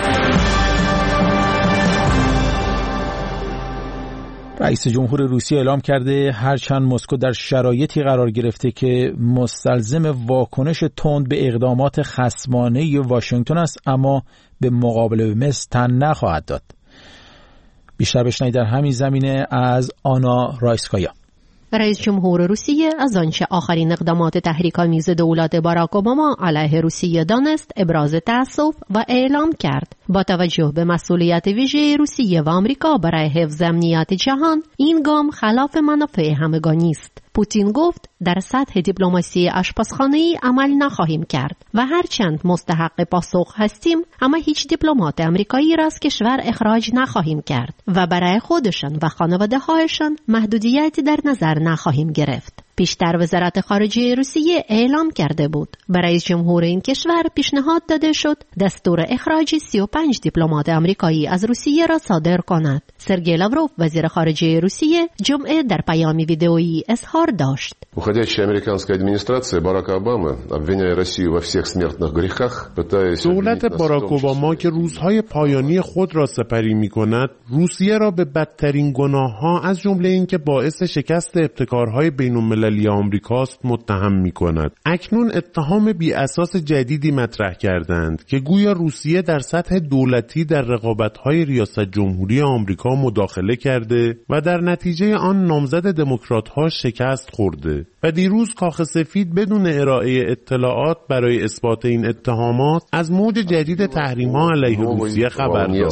رئیس جمهور روسیه اعلام کرده هرچند مسکو در شرایطی قرار گرفته که مستلزم واکنش تند به اقدامات خصمانه واشنگتن است، اما به مقابله مصر تن نخواهد داد. بیشتر بشنوید در همین زمینه از آنا رایسکایا. رئیس جمهور روسیه از آنچه آخرین اقدامات تحریک‌آمیز دولت باراک اوباما علیه روسیه دانست ابراز تأسف و اعلام کرد با توجه به مسئولیت ویژه روسیه و آمریکا برای حفظ امنیت جهان این گام خلاف منافع همگانی است. پوتین گفت در سطح دیپلماسی آشپزخانه‌ای عمل نخواهیم کرد و هرچند مستحق پاسخ هستیم اما هیچ دیپلمات آمریکایی را از کشور اخراج نخواهیم کرد و برای خودشان و خانواده‌هایشان محدودیتی در نظر نخواهیم گرفت. پیشتر وزارت خارجه روسیه اعلام کرده بود برای جمهور این کشور پیشنهاد داده شد دستور اخراج 35 دیپلمات آمریکایی از روسیه را صادر کند. سرگئی لاوروف وزیر خارجه روسیه جمعه در پیامی ویدئویی اظهار داشت Уходящая американская администрация Барака Обамы, обвиняя Россию во всех смертных грехах, пытаясь... دولت باراک اوباما که روزهای پایانی خود را سپری می‌کند، روسیه را به بدترین گناه‌ها از جمله اینکه باعث شکست ابتکارهای بین‌المللی بین‌المللی آمریکاست متهم می‌کند. اکنون اتهام بی اساس جدیدی مطرح کردند که گویا روسیه در سطح دولتی در رقابت‌های ریاست جمهوری آمریکا مداخله کرده و در نتیجه آن نامزد دموکرات‌ها شکست خورده و دیروز کاخ سفید بدون ارائه اطلاعات برای اثبات این اتهامات از موج جدید تحریم‌ها علیه روسیه خبر داد.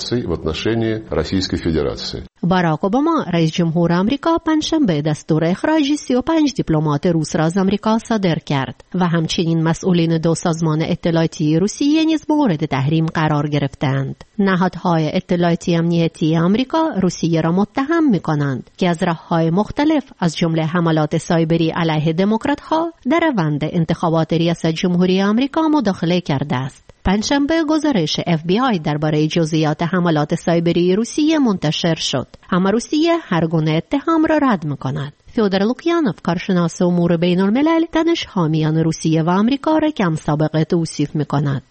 باراک اوباما رئیس جمهور آمریکا پنجشنبه دستور اخراج 35 دیپلمات روس را از آمریکا صادر کرد و همچنین مسئولین دو سازمان اطلاعاتی روسیه نیز مورد تحریم قرار گرفتند. نهادهای اطلاعاتی امنیتی آمریکا روسیه را متهم می‌کنند که از راه‌های مختلف از جمله حملات سایبری علیه دموکرات‌ها در روند انتخابات ریاست جمهوری آمریکا مداخله کرده است. پنجشنبه گزارش FBI درباره جزئیات حملات سایبری روسیه منتشر شد، اما روسیه هر گونه اتهام را رد می‌کند. فیودور لوکیانوف کارشناس امور بین الملل تنش حامیان روسیه و آمریکا را کم سابقه توصیف می‌کند.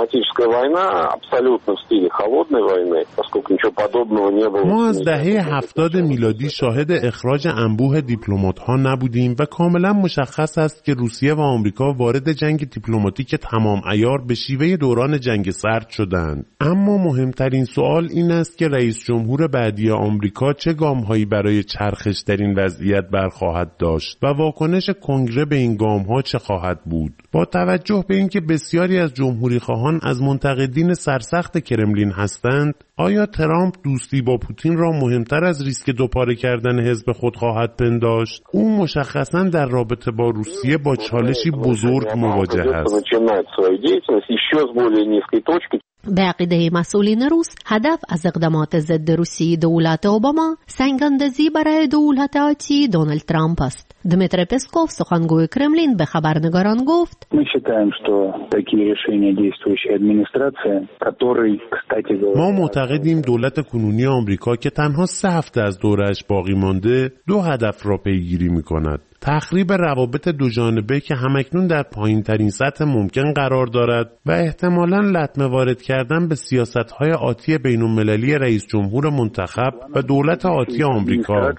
ما از دهه 70 میلادی شاهد اخراج انبوه دیپلمات‌ها نبودیم و کاملا مشخص است که روسیه و آمریکا وارد جنگ دیپلماتیک تمام عیار به شیوه دوران جنگ سرد شدند. اما مهمترین سوال این است که رئیس جمهور بعدی آمریکا چه گام‌هایی برای چرخش در این وضعیت برخواهد داشت و واکنش کنگره به این گام‌ها چه خواهد بود. با توجه به اینکه بسیاری از جمهوری خواهان از منتقدین سرسخت کرملین هستند، آیا ترامپ دوستی با پوتین را مهمتر از ریسک دوپاره کردن حزب خود خواهد پنداشت؟ او مشخصاً در رابطه با روسیه با چالشی بزرگ مواجه است. به عقیده مسئولین روس، هدف از اقدامات ضد روسی دولت اوباما سنگ‌اندازی برای دولت آتی دونالد ترامپ است. دمیتری پسکوف سخنگوی کرملین به خبرنگاران گفت: ما معتقدیم دولت کنونی آمریکا که تنها 3 هفته از دورش باقی مانده 2 هدف را پیگیری می‌کند. تخریب روابط دو جانبه که همکنون در پایین ترین سطح ممکن قرار دارد و احتمالاً لطمه وارد کردن به سیاست‌های آتی بین‌المللی رئیس جمهور منتخب و دولت آتی آمریکا.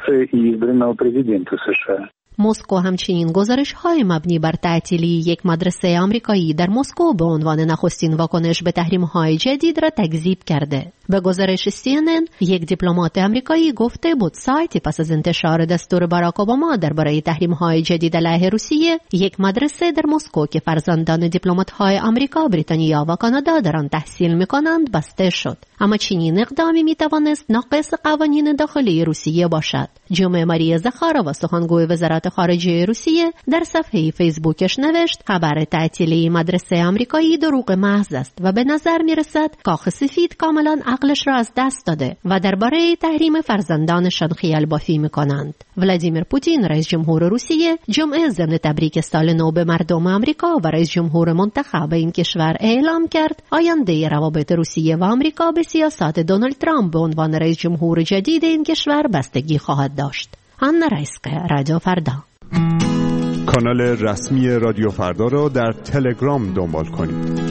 مسکو همچنین گزارش‌های مبنی بر تعطیلی یک مدرسه آمریکایی در مسکو به عنوان نخستین واکنش به تحریم‌های جدید را تکذیب کرده. به گزارش CNN، یک دیپلمات آمریکایی گفته بود سایتی پس از انتشار دستور باراک اوباما درباره تحریم‌های جدید علیه روسیه، یک مدرسه در مسکو که فرزندان دیپلمات‌های آمریکا، بریتانیا و کانادا در آن تحصیل می‌کنند بسته شد. اما چنین اقدامی می‌توانست ناقص قوانین داخلی روسیه باشد. جمعه ماریا زخارova سخنگوی وزارت خارجه روسیه در صفحه فیسبوکش نوشت خبر تعطیلی مدرسه آمریکایی دروغ محض است و به نظر می‌رسد کاخ سفید کاملاً عقلش را از دست داده و درباره تحریم فرزندانشان خیال بافی می‌کنند. ولادیمیر پوتین رئیس جمهور روسیه جمعه ضمن تبریک سال نو به مردم آمریکا و رئیس جمهور منتخب این کشور اعلام کرد آینده روابط روسیه و آمریکا به سیاست دونالد ترامپ به عنوان رئیس جمهور جدید این کشور بستگی خواهد داشت. آنا رایسکه، رادیو فردا. کانال رسمی رادیو فردا را در تلگرام دنبال کنید.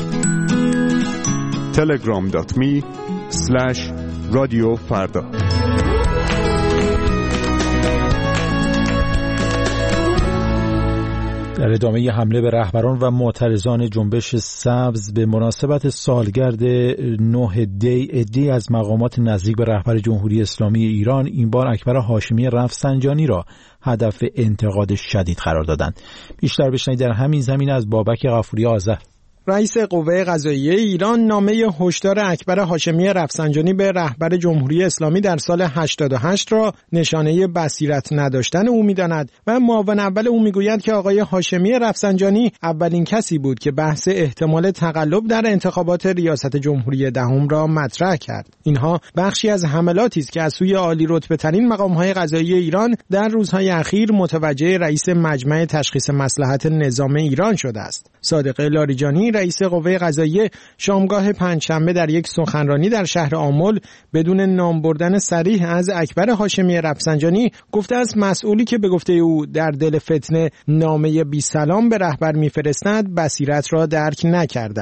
telegram.me/رادیو فردا. در ادامه حمله به رهبران و معترضان جنبش سبز به مناسبت سالگرد 9 دی، عده‌ای از مقامات نزدیک به رهبر جمهوری اسلامی ایران این بار اکبر هاشمی رفسنجانی را هدف انتقاد شدید قرار دادند. بیشتر بشنوید در همین زمینه از بابک غفوری آذر. رئیس قوه قضاییه ایران نامه هشدار اکبر هاشمی رفسنجانی به رهبر جمهوری اسلامی در سال 88 را نشانه بصیرت نداشتن او می‌داند و معاون اول او می‌گوید که آقای هاشمی رفسنجانی اولین کسی بود که بحث احتمال تقلب در انتخابات ریاست جمهوری دهم را مطرح کرد. اینها بخشی از حملاتی است که از سوی عالی رتبه‌ترین مقام‌های قضایی ایران در روزهای اخیر متوجه رئیس مجمع تشخیص مصلحت نظام ایران شده است. صادق لاریجانی رئیس قوه قضاییه شامگاه پنجشنبه در یک سخنرانی در شهر آمل بدون نام بردن صریح از اکبر هاشمی رفسنجانی گفته است مسئولی که به گفته او در دل فتنه نامه بی سلام به رهبر میفرستد بصیرت را درک نکرده است.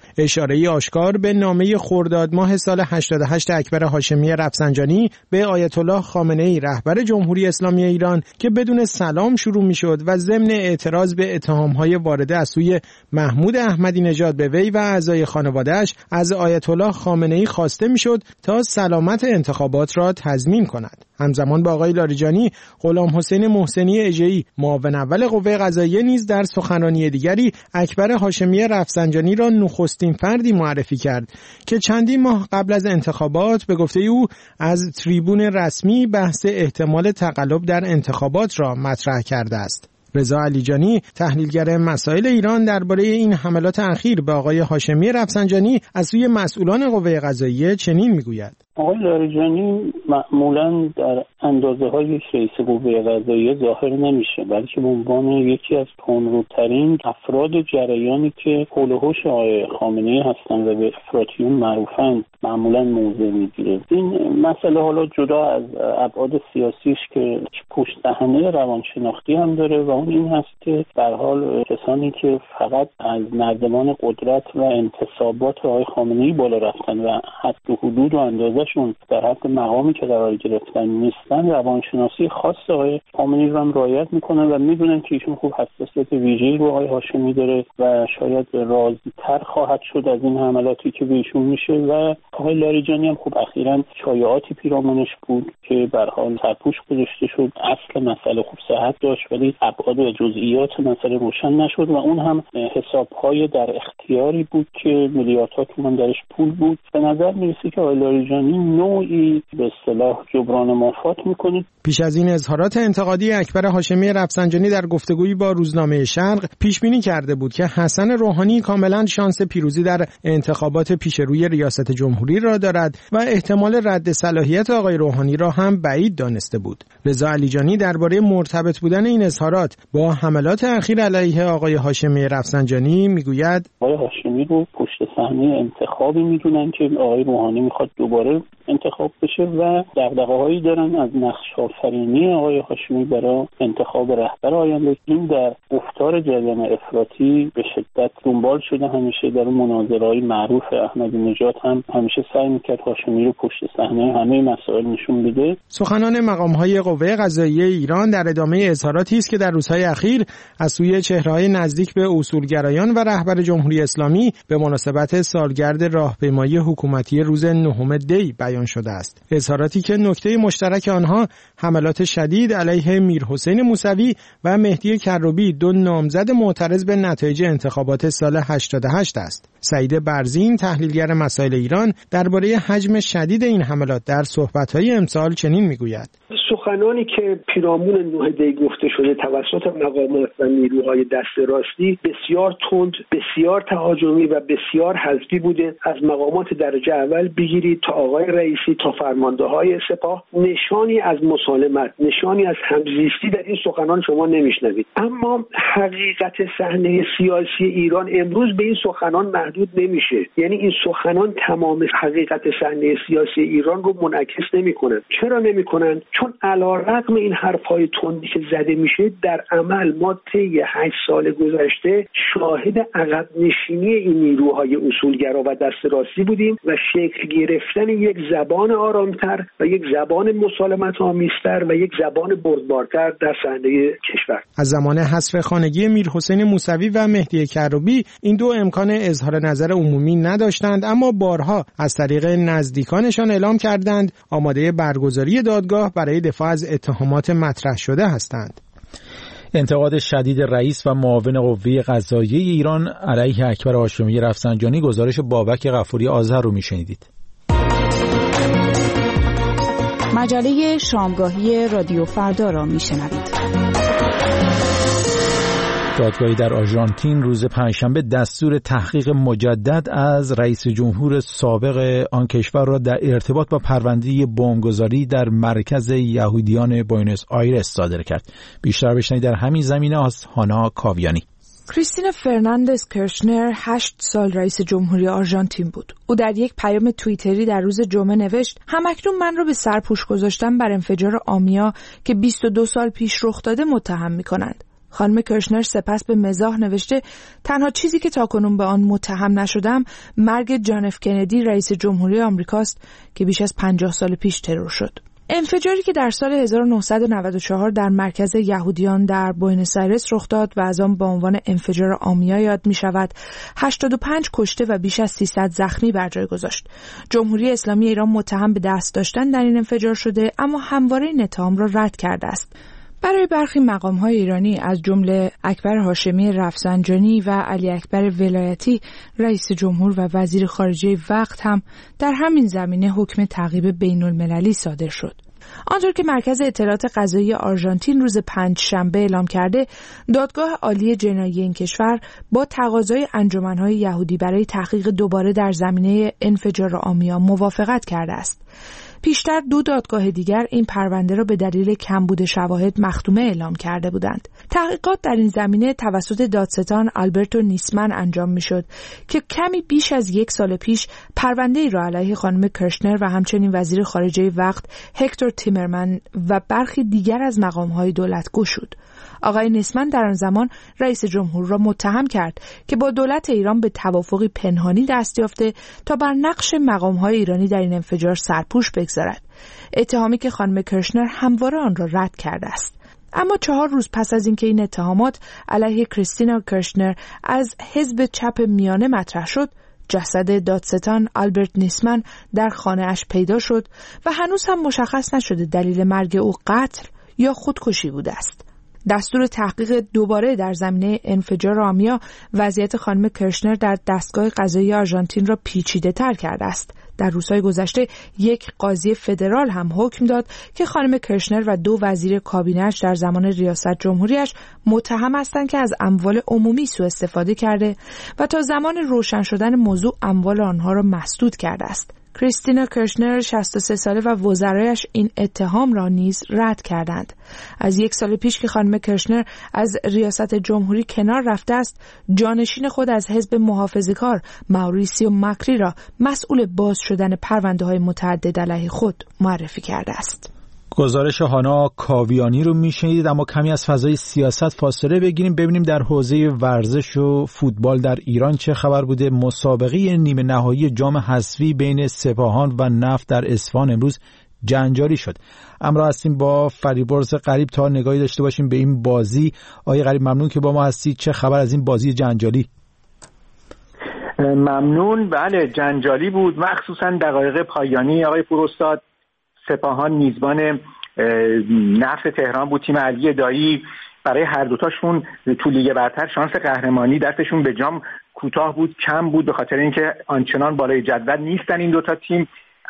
اشاره‌ای آشکار به نامه خرداد ماه سال 88 اکبر هاشمی رفسنجانی به آیت الله خامنه‌ای رهبر جمهوری اسلامی ایران که بدون سلام شروع می‌شد و ضمن اعتراض به اتهام‌های وارده از سوی محمود احمدی نژاد به وی و اعضای خانواده‌اش از آیت الله خامنه‌ای خواسته می‌شد تا سلامت انتخابات را تضمین کند. همزمان با آقای لاریجانی، غلام حسین محسنی اژه‌ای معاون اول قوه قضاییه نیز در سخنرانی دیگری اکبر هاشمی رفسنجانی را نخستین فردی معرفی کرد که چندین ماه قبل از انتخابات به گفته او از تریبون رسمی بحث احتمال تقلب در انتخابات را مطرح کرده است. رضا علیجانی، تحلیلگر مسائل ایران، درباره این حملات اخیر به آقای هاشمی رفسنجانی از سوی مسئولان قوه قضاییه چنین میگوید: آقای لاریجانی معمولاً در اندازه‌های رئیس قوه قضاییه ظاهر نمیشه، بلکه به عنوان یکی از تندروترین افراد جریانی که حول و حوش آقای خامنه‌ای هستند و به افراطیون معروفند معمولاً موضع میگیره. این مسئله حالا جدا از ابعاد سیاسیش که پشت صحنه روانشناختی هم داره و اون این هست که به هر حال کسانی که فقط از نردبان قدرت و انتصابات آقای خامنه‌ای بالا رفتن و حد و حدود و اندازه‌شون در حد مقامی که قرار گرفتن نیستن، روانشناسی خاص آقای خامنه‌ای رو هم رعایت میکنن و میدونن که ایشون خوب حساسیت ویژه‌ای رو آقای هاشمی داره و شاید راضی‌تر خواهد شد از این حملاتی که به ایشون میشه. و آقای لاریجانی هم خوب اخیراً شایعاتی پیرامونش بود که به هر حال سرپوش گذاشته شد. اصل مسئله خوب صحت داشت ولی ابعاد و جزئیات مسئله روشن نشد و اون هم حساب‌های در اختیاری بود که میلیاردها تومان درش پول بود. به نظر میرسه که آقای لاریجانی نوعی به اصطلاح جبران مافات میکنه. پیش از این اظهارات انتقادی اکبر هاشمی رفسنجانی در گفتگویی با روزنامه شرق پیش بینی کرده بود که حسن روحانی کاملا شانس پیروزی در انتخابات پیش روی ریاست جمهوری را دارد و احتمال رد صلاحیت آقای روحانی را هم بعید دانسته بود. رضا علیجانی درباره مرتبط بودن این اظهارات با حملات اخیر علیه آقای هاشمی رفسنجانی میگوید: آقای هاشمی رو پشت صحنه انتخابی میدونن که آقای روحانی میخواد دوباره انتخاب بشه و دغدغه‌هایی دارن از نقش آفرینی آقای هاشمی برای انتخاب رهبر آینده. این در گفتار جریان افراطی به شدت دنبال شده. همیشه در مناظره‌های معروف احمدی نژاد هم همیشه سعی می‌کرد هاشمی رو پشت صحنه همه مسائل نشون بده. سخنان مقام‌های قوه قضاییه ایران در ادامه اظهاراتی است که در روزهای اخیر از سوی چهره‌های نزدیک به اصولگرایان و رهبر جمهوری اسلامی به مناسبت سالگرد راهپیمایی حکومتی روز 9 دی بیان شده است. اظهاراتی که نکته مشترک آنها حملات شدید علیه میرحسین موسوی و مهدی کروبی، دو نامزد معترض به نتایج انتخابات سال 88 است. سعید برزین، تحلیلگر مسائل ایران، درباره حجم شدید این حملات در صحبت‌های امسال چنین میگوید: سخنانی که پیرامون 9 دی گفته شده توسط مقامات و نیروهای دست راستی بسیار تند، بسیار تهاجمی و بسیار حزبی بوده. از مقامات درجه اول بگیرید تا آقای رئیسی تا فرمانده‌های سپاه، نشانی از مسالمت، نشانی از همزیستی در این سخنان شما نمیشنوید. اما حقیقت صحنه سیاسی ایران امروز به این سخنان محدود نمیشه. یعنی این سخنان تمام حقیقت صحنه سیاسی ایران رو منعکس نمیکنن. چرا نمیکنن؟ چون علیرغم این حرفای تندی که زده میشه، در عمل ما طی 8 سال گذشته شاهد عقب نشینی این نیروهای اصولگرا و دست راستی بودیم و شکل گرفتن یک زبان آرامتر و یک زبان مسالمت آمیزتر و یک زبان بردبارتر در صحنه کشور. از زمان حذف خانگی میرحسین موسوی و مهدی کروبی این دو امکان اظهار نظر عمومی نداشتند، اما بارها از طریق نزدیکانشان اعلام کردند آماده برگزاری دادگاه برای دفاع از اتهامات مطرح شده هستند. انتقاد شدید رئیس و معاون قوه قضاییه ایران علیه اکبر هاشمی رفسنجانی، گزارش بابک غفوری آذر رو میشنیدید. مجله شامگاهی رادیو فردا را میشنوید. دادگاهی در آرژانتین روز پنجشنبه دستور تحقیق مجدد از رئیس جمهور سابق آن کشور را در ارتباط با پرونده بمبگذاری در مرکز یهودیان بوئنوس آیرس صادر کرد. بیشتر بشنوید در همین زمینه از هانا کاویانی. کریستینا فرناندز کرشنر 8 سال رئیس جمهوری آرژانتین بود. او در یک پیام توییتری در روز جمعه نوشت: همکنون من را به سرپوش گذاشتن بر انفجار آمیا که 22 سال پیش رخ داده متهم می‌کنند. خانم کرشنر سپس به مزاح نوشته تنها چیزی که تاکنون به آن متهم نشدم مرگ جان اف کندی رئیس جمهوری آمریکاست که بیش از 50 سال پیش ترور شد. انفجاری که در سال 1994 در مرکز یهودیان در بوئنوس آیرس رخ داد و از آن با عنوان انفجار آمیا یاد می شود، 85 کشته و بیش از 300 زخمی بر جای گذاشت. جمهوری اسلامی ایران متهم به دست داشتن در این انفجار شده، اما همواره این اتهام را رد کرده است. برای برخی مقام‌های ایرانی از جمله اکبر هاشمی رفسنجانی و علی اکبر ولایتی رئیس جمهور و وزیر خارجه وقت هم در همین زمینه حکم تعقیب بین‌المللی صادر شد. آنطور که مرکز اطلاعات قضایی آرژانتین روز پنجشنبه اعلام کرده، دادگاه عالی جنایی این کشور با تقاضای انجمن‌های یهودی برای تحقیق دوباره در زمینه انفجار آمیا موافقت کرده است. پیشتر 2 دادگاه دیگر این پرونده را به دلیل کمبود شواهد مختومه اعلام کرده بودند. تحقیقات در این زمینه توسط دادستان آلبرتو نیسمن انجام میشد که کمی بیش از 1 سال پیش پرونده‌ای را علیه خانم کرشنر و همچنین وزیر خارجه وقت هکتور تیمرمن و برخی دیگر از مقام‌های دولت گشود. آقای نیسمن در آن زمان رئیس جمهور را متهم کرد که با دولت ایران به توافقی پنهانی دست یافته تا بر نقش مقام‌های ایرانی در این انفجار سرپوش بگذارد. اتهامی که خانم کرشنر همواره آن را رد کرده است. اما 4 روز پس از اینکه این اتهامات علیه کریستینا کرشنر از حزب چپ میانه مطرح شد، جسد دادستان آلبرت نیسمن در خانه‌اش پیدا شد و هنوز هم مشخص نشده دلیل مرگ او قتل یا خودکشی بوده است. دستور تحقیق دوباره در زمینه انفجار آمیا وضعیت خانم کرشنر در دستگاه قضایی آرژانتین را پیچیده تر کرده است. در روزهای گذشته یک قاضی فدرال هم حکم داد که خانم کرشنر و 2 وزیر کابینه‌اش در زمان ریاست جمهوریش متهم هستند که از اموال عمومی سوء استفاده کرده و تا زمان روشن شدن موضوع اموال آنها را مسدود کرده است. کریستینا کرشنر 63 ساله و وزرایش این اتهام را نیز رد کردند. از 1 سال پیش که خانم کرشنر از ریاست جمهوری کنار رفته است، جانشین خود از حزب محافظه‌کار ماوریسیو ماکری را مسئول باز شدن پرونده‌های متعدد علیه خود معرفی کرده است. گزارش هانا کاویانی رو میشنیدید. اما کمی از فضای سیاست فاصله بگیریم، ببینیم در حوزه ورزش و فوتبال در ایران چه خبر بوده. مسابقه نیمه نهایی جام حذفی بین سپاهان و نفت در اصفهان امروز جنجالی شد. همراه هستیم با فریبرز غریب تا نگاهی داشته باشیم به این بازی. آقای غریب ممنون که با ما هستید. چه خبر از این بازی جنجالی؟ ممنون. بله جنجالی بود، مخصوصا دقایق پایانی. آقای پوراستاد، سپاهان میزبان نفت تهران بود. تیم علی دایی برای هر دوتاشون تو لیگ برتر شانس قهرمانی دستشون به جام کوتاه بود، کم بود، به خاطر اینکه آنچنان بالای جدول نیستن این دوتا تیم.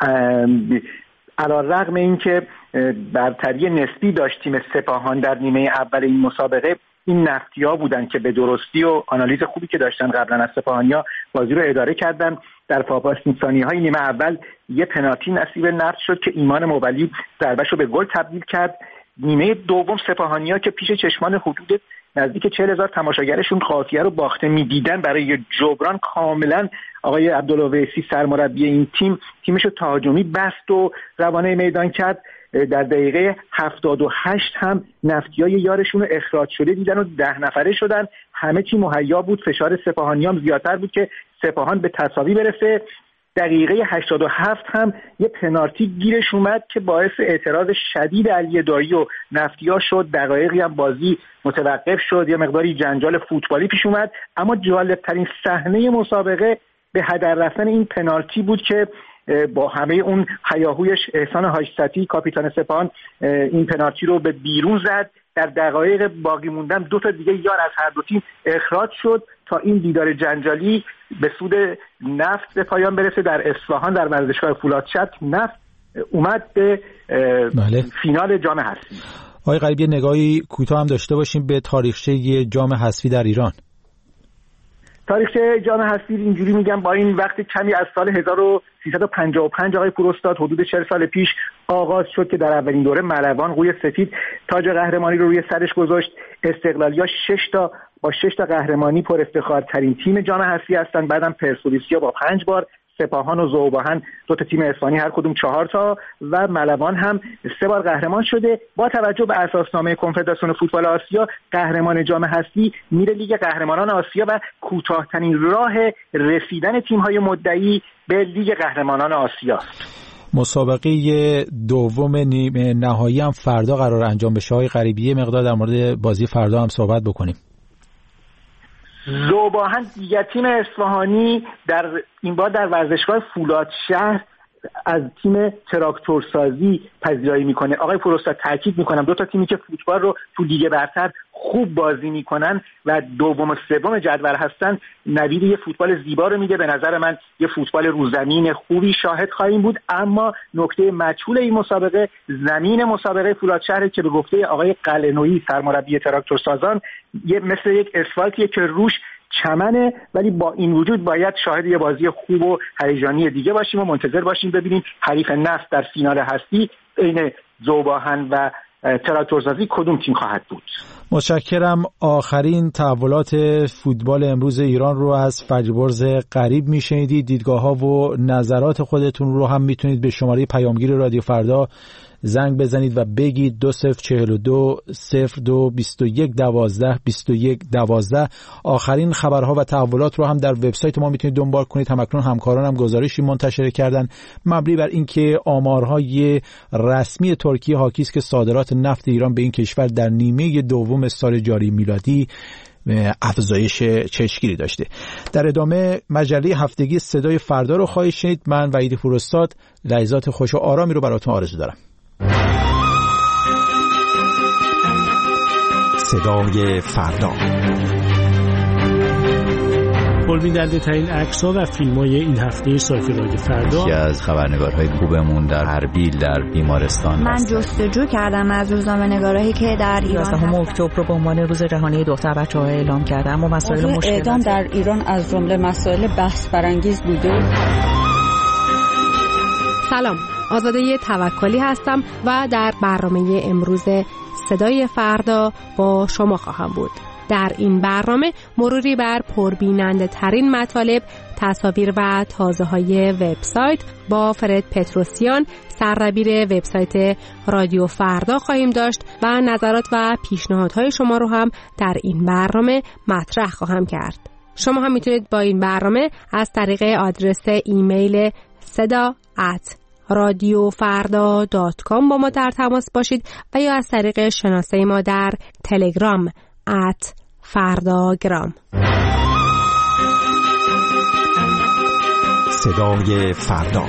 علی‌رغم اینکه برتری نسبی داشت تیم سپاهان در نیمه اول این مسابقه، این نفتی‌ها بودن که به درستی و آنالیز خوبی که داشتن قبلا از سپاهانیا بازی رو اداره کردن. در پاپاسین ثانیه‌های نیمه اول یه پنالتی نصیب نفت شد که ایمان مولی ضربه‌شو به گل تبدیل کرد. نیمه دوم سپاهانیا که پیش چشمان حدود نزدیک 40,000 تماشاگرشون قافیه رو باخته می‌دیدن، برای جبران کاملا آقای عبدالویسی سرمربی این تیمش رو تهاجمی بست و روانه میدان کرد. در دقیقه 78 هم نفتیای یارشون رو اخراج شده دیدن و 10 نفره شدن. همه چی مهیا بود، فشار سپاهانیام زیادتر بود که سپاهان به تساوی برسه. دقیقه 87 هم یه پنالتی گیرش اومد که باعث اعتراض شدید علی دایی و نفتیا شد. دقایقی هم بازی متوقف شد، یه مقداری جنجال فوتبالی پیش اومد. اما جالبترین صحنه مسابقه به هدر رفتن این پنالتی بود که با همه اون هیاهویش احسان حاجصتی کاپیتان سپاهان این پنالتی رو به بیرون زد. در دقایق باقی موندن 2 تا دیگه یار از هر دو تیم اخراج شد تا این دیدار جنجالی به سود نفت به پایان برسه. در اصفهان در ورزشگاه فولادشت نفت اومد به فینال جام حذفی. آقای غریبی نگاهی کوتاه هم داشته باشیم به تاریخچه جام حذفی در ایران. تاریخچه جام حذفی اینجوری میگم، با این وقت کمی از سال 1355 آقای پوراستاد حدود 40 سال پیش آغاز شد که در اولین دوره ملوان قوی سفید تاج قهرمانی رو روی سرش گذاشت. استقلالیا 6 تا قهرمانی پر افتخارترین تیم جام حذفی هستن. بعدم پرسپولیسیا با 5 بار، سپاهان و ذوباهن 2 تیم اصفهانی هر کدوم 4 تا و ملوان هم 3 بار قهرمان شده. با توجه به اساسنامه کنفدراسیون فوتبال آسیا، قهرمان جام هستی میره لیگ قهرمانان آسیا و کوتاه‌ترین راه رسیدن تیم‌های مدعی به لیگ قهرمانان آسیا است. مسابقه دوم نیمه نهایی هم فردا قرار انجام بشه. های غریبی مقدار در مورد بازی فردا هم صحبت بکنیم. ذوباهن دیگر تیم اصفهانی در این بار در ورزشگاه فولادشهر از تیم تراکتورسازی پذیرایی میکنه. آقای پروستاد تاکید میکنم 2 تا تیمی که فوتبال رو تو لیگ برتر خوب بازی میکنن و دوم و سوم جدول هستن نوید یه فوتبال زیبا رو میده. به نظر من یه فوتبال روزمین خوبی شاهد خواهیم بود، اما نکته مجهول این مسابقه زمین مسابقه فولادشهر که به گفته آقای قلعه‌نویی سرمربی تراکتورسازان مثل یک اسفالتیه که روش چمنه، ولی با این وجود باید شاهد یه بازی خوب و هیجانی دیگه باشیم و منتظر باشیم ببینیم حریف نفت در فینال هستی بین ذوباهن و تراکتورسازی کدوم تیم خواهد بود. متشکرم. آخرین تحولات فوتبال امروز ایران رو از فجربرز غریب میشنیدید. دیدگاه ها و نظرات خودتون رو هم میتونید به شماره پیامگیر رادیو فردا زنگ بزنید و بگید 2042 02 21 12 21 12. آخرین خبرها و تحولات رو هم در وبسایت ما میتونید دنبال کنید. همکنون همکارانم گزارشی منتشر کردن مبنی بر اینکه آمارهای رسمی ترکیه حاکی است که صادرات نفت ایران به این کشور در نیمه دوم سال جاری میلادی افزایش چشمگیری داشته. در ادامه مجله هفتگی صدای فردا رو خواهید شنید. من وحید پوراستاد لحظات خوش و آرامی رو براتون آرزو دارم. صدای فردا. پربیننده ترین عکس‌ها و فیلم‌های این هفته سایت رادیو فردا. یکی از خبرنگارهای خوبمون در اربیل در بیمارستان من جستجو کردم از روزنامه‌نگارایی که در ایران 11 اکتبر رو به عنوان روز جهانی دختر بچه‌ها اعلام کرده، اما مسائل مشکل اعدام در ایران از جمله مسائل بحث برانگیز بوده. سلام، آزاده توکلی هستم و در برنامه امروز صدای فردا با شما خواهم بود. در این برنامه مروری بر پربیننده ترین مطالب، تصاویر و تازه های وبسایت با فرد پتروسیان سردبیر وبسایت رادیو فردا خواهیم داشت و نظرات و پیشنهادهای شما رو هم در این برنامه مطرح خواهم کرد. شما هم میتونید با این برنامه از طریق آدرس ایمیل sada@radiofarda.com با ما در تماس باشید و یا از طریق شناسه ما در تلگرام @fardagram. صدای فردا.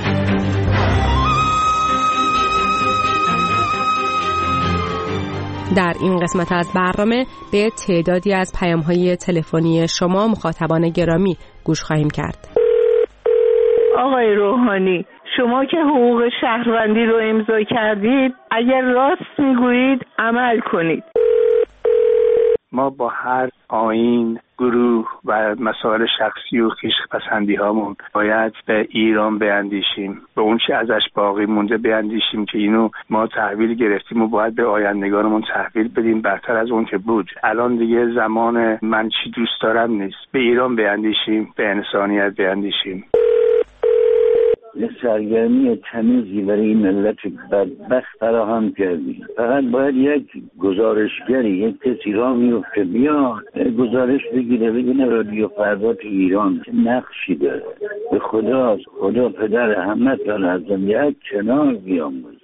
در این قسمت از برنامه به تعدادی از پیام‌های تلفنی شما مخاطبان گرامی گوش خواهیم کرد. آقای روحانی، شما که حقوق شهروندی رو امضا کردید، اگر راست میگویید عمل کنید. ما با هر آیین، گروه و مسائل شخصی و خویشپسندی هامون باید به ایران بیاندیشیم، به اون چی ازش باقی مونده بیاندیشیم که اینو ما تحویل گرفتیم و باید به آیندگانمون تحویل بدیم برتر از اون که بود. الان دیگه زمان من چی دوست دارم نیست. به ایران بیاندیشیم، به انسانیت بیاندیشیم. یه سرگرمی تمیزی برای این ملت بدبخت فراهم کردی. فقط باید یک گزارشگری، یک کسی را میفته بیاد گزارش بگیره بگیره رادیو فردا تو ایران چه نقشی داره. به خدا پدر همه تان از یک کنار بیاموزه.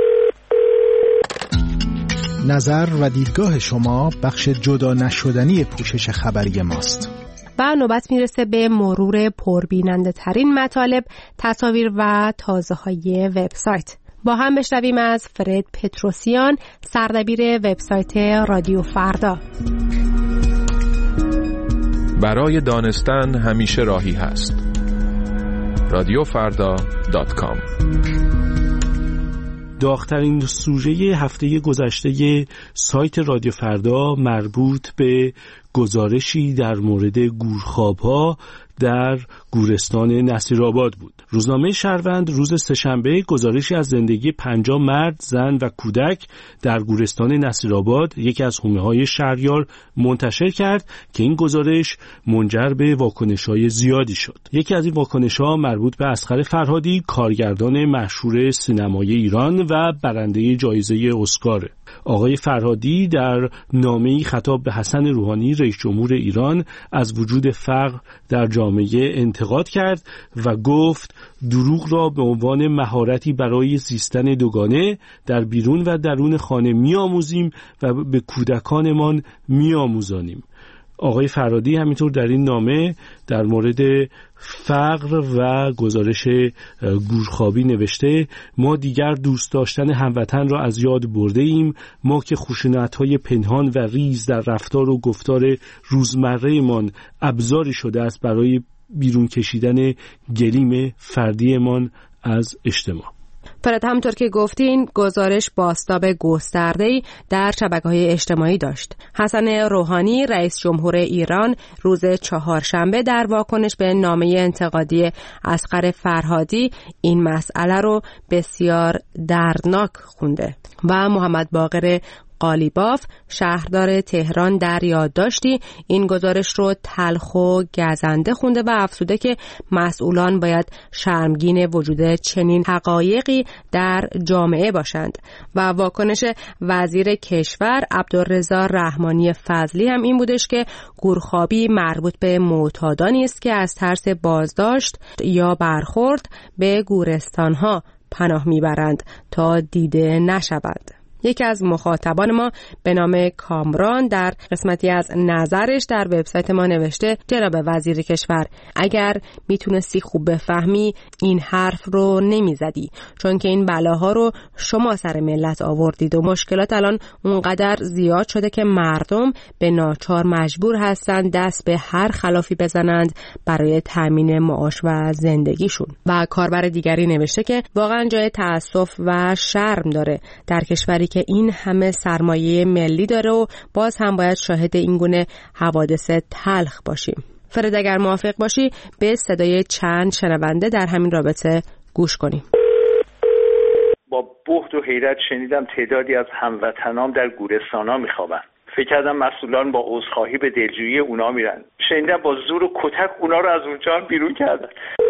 نظر و دیدگاه شما بخش جدا نشدنی پوشش خبری ماست. و نوبت میرسه به مرور پربیننده ترین مطالب، تصاویر و تازه های وبسایت. با هم بشنویم از فرد پتروسیان سردبیر وبسایت رادیو فردا. برای دانستن همیشه راهی هست. radiofarda.com. داغ‌ترین سوژه هفته گذشته سایت رادیو فردا مربوط به گزارشی در مورد گورخواب‌ها در گورستان نصیرآباد بود. روزنامه شهروند روز سه‌شنبه گزارشی از زندگی 50 مرد، زن و کودک در گورستان نصیرآباد، یکی از حومه‌های شهریار، منتشر کرد که این گزارش منجر به واکنش‌های زیادی شد. یکی از این واکنش‌ها مربوط به اصغر فرهادی، کارگردان مشهور سینمای ایران و برنده جایزه اسکار. آقای فرهادی در نامه‌ای خطاب به حسن روحانی رئیس جمهور ایران از وجود فقر در جامعه انتقاد کرد و گفت دروغ را به عنوان مهارتی برای زیستن دوگانه در بیرون و درون خانه می‌آموزیم و به کودکانمان می‌آموزانیم. آقای فرهادی همینطور در این نامه در مورد فقر و گزارش گورخوابی نوشته: ما دیگر دوست داشتن هموطن را از یاد برده ایم. ما که خشونت‌های پنهان و ریز در رفتار و گفتار روزمره‌مان ابزاری شده است برای بیرون کشیدن گلیم فردیمان از اجتماع. فرد همونطور که گفتین گزارش بازتاب گسترده‌ای در شبکه‌های اجتماعی داشت. حسن روحانی رئیس جمهور ایران روز چهارشنبه در واکنش به نامه انتقادی اصغر فرهادی این مسئله رو بسیار دردناک خونده و محمد باقر قالیباف شهردار تهران در یادداشتی این گزارش رو تلخ و گزنده خونده و افزوده که مسئولان باید شرمگین وجود چنین حقایقی در جامعه باشند. و واکنش وزیر کشور عبدالرضا رحمانی فضلی هم این بودش که گورخوابی مربوط به معتادانی است که از ترس بازداشت یا برخورد به گورستانها پناه میبرند تا دیده نشوند. یکی از مخاطبان ما به نام کامران در قسمتی از نظرش در وبسایت ما نوشته: جناب وزیر کشور، اگر میتونستی خوب بفهمی این حرف رو نمیزدی، چون که این بلاها رو شما سر ملت آوردید و مشکلات الان اونقدر زیاد شده که مردم به ناچار مجبور هستند دست به هر خلافی بزنند برای تامین معاش و زندگیشون. و کاربر دیگری نوشته که واقعا جای تأسف و شرم داره در کشوری که این همه سرمایه ملی داره و باز هم باید شاهد این گونه حوادث تلخ باشیم. فرد اگر موافق باشی به صدای چند شنونده در همین رابطه گوش کنیم. با بهت و حیرت شنیدم تعدادی از هموطنام در گورستانا میخوابن. فکر کردم مسئولان با عذرخواهی به دلجویی اونا میرن. شنیدم با زور و کتک اونا رو از اونجا بیرون کردن.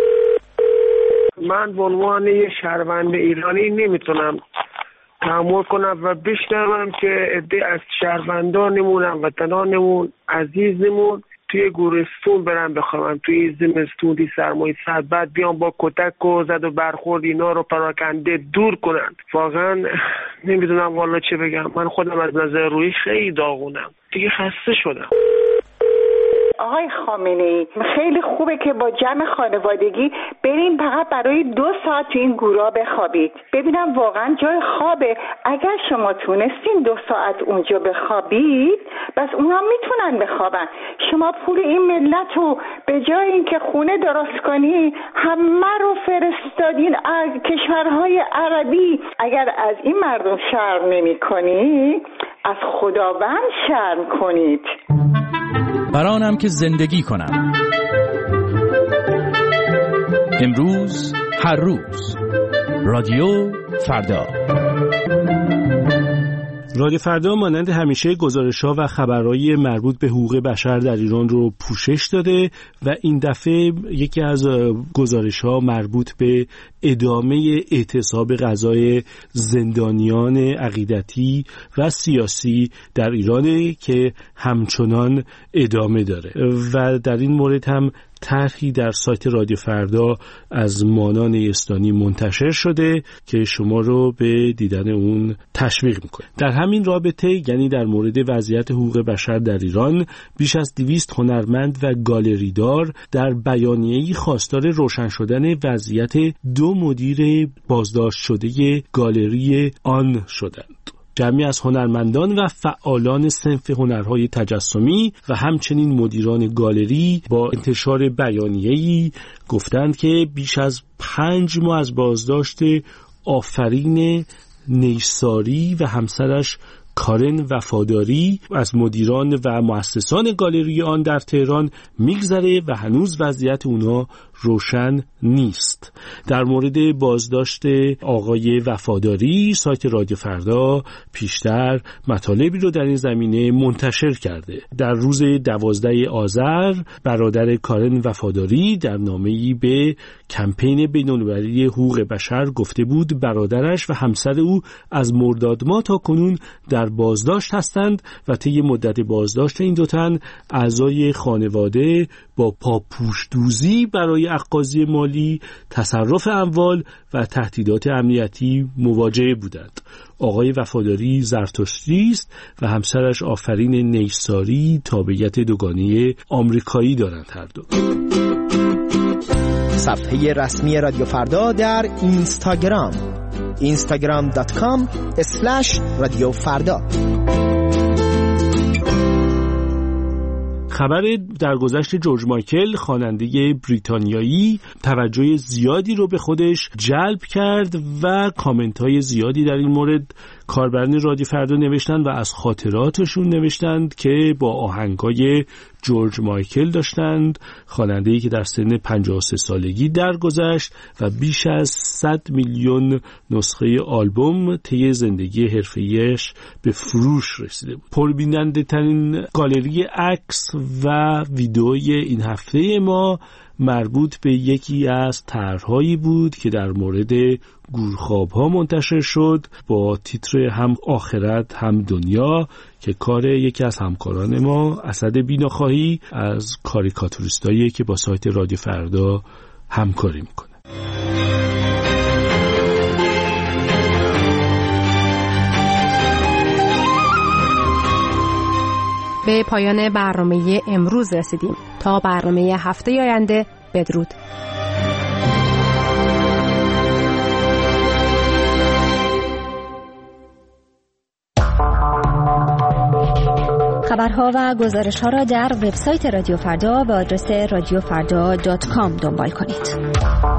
من به عنوان یه شهروند ایرانی نمیتونم تحمل کنم و بشنوم که عده از شهروندانمون، هموطنانمون، عزیزمون توی گورستون برن بخوابن، توی زمستون، توی سرمای سرد، بعد بیان با کتک و زد و برخورد اینا رو پراکنده دور کنن. واقعا نمیدونم والا چه بگم. من خودم از نظر روحی خیلی داغونم، دیگه خسته شدم. آقای خامنه‌ای، خیلی خوبه که با جمع خانوادگی بریم فقط برای 2 ساعت تو این گورا بخوابید. ببینم واقعا جای خوابه. اگر شما تونستین 2 ساعت اونجا بخوابید، بس اونا میتونن بخوابن. شما پول این ملت رو به جای اینکه خونه درست کنی همه رو فرستادین از کشورهای عربی. اگر از این مردم شرم نمی کنی، از خداوند شرم کنید. برانم که زندگی کنم. امروز هر روز. رادیو فردا. رادیو فردا مانند همیشه گزارش‌ها و خبرهای مربوط به حقوق بشر در ایران رو پوشش داده و این دفعه یکی از گزارش‌ها مربوط به ادامه اعتصاب غذای زندانیان عقیدتی و سیاسی در ایرانه که همچنان ادامه داره و در این مورد هم طرحی در سایت رادیو فردا از مانان یزدانی منتشر شده که شما رو به دیدن اون تشویق میکنه. در همین رابطه، یعنی در مورد وضعیت حقوق بشر در ایران، بیش از 200 هنرمند و گالریدار در بیانیه‌ای خواستار روشن شدن وضعیت 2 مدیر بازداشت شده گالری آن شدند. جمعی از هنرمندان و فعالان صنف هنرهای تجسمی و همچنین مدیران گالری با انتشار بیانیه‌ای گفتند که بیش از 5 ماه از بازداشت آفرین نیساری و همسرش کارن وفاداری از مدیران و مؤسسان گالری آن در تهران میگذره و هنوز وضعیت اونها روشن نیست. در مورد بازداشت آقای وفاداری سایت رادیو فردا پیشتر مطالبی رو در این زمینه منتشر کرده. در روز 12 آذر برادر کارن وفاداری در نامه‌ای به کمپین بین‌المللی حقوق بشر گفته بود برادرش و همسر او از مرداد ماه تا کنون در بازداشت هستند و طی مدت بازداشت این دو تن اعضای خانواده با پاپوش‌دوزی برای اقاضی مالی، تصرف اموال و تهدیدات امنیتی مواجه بودند. آقای وفاداری زرتشتی است و همسرش آفرین نیساری تابعیت دوگانه آمریکایی دارند هر دو. صفحه رسمی رادیو فردا در اینستاگرام instagram.com/رادیوفردا. خبر درگذشت جورج مایکل خواننده بریتانیایی توجه زیادی رو به خودش جلب کرد و کامنت‌های زیادی در این مورد کاربران رادیو فردا نوشتند و از خاطراتشون نوشتند که با آهنگای جورج مایکل داشتند. خواننده‌ای که در سن 53 سالگی درگذشت و بیش از 100 میلیون نسخه آلبوم طی زندگی حرفه‌ایش به فروش رسیده بود. پربیننده ترین گالری عکس و ویدئوی این هفته ما مربوط به یکی از طرح‌هایی بود که در مورد گورخواب‌ها منتشر شد با تیتر هم آخرت هم دنیا که کار یکی از همکاران ما اسد بیناخواهی از کاریکاتوریستایی که با سایت رادیو فردا همکاری میکنه. به پایان برنامه امروز رسیدیم. تا برنامه هفته آینده بدرود. خبرها و گزارش‌ها را در وبسایت رادیو فردا به آدرس radiofrda.com دنبال کنید.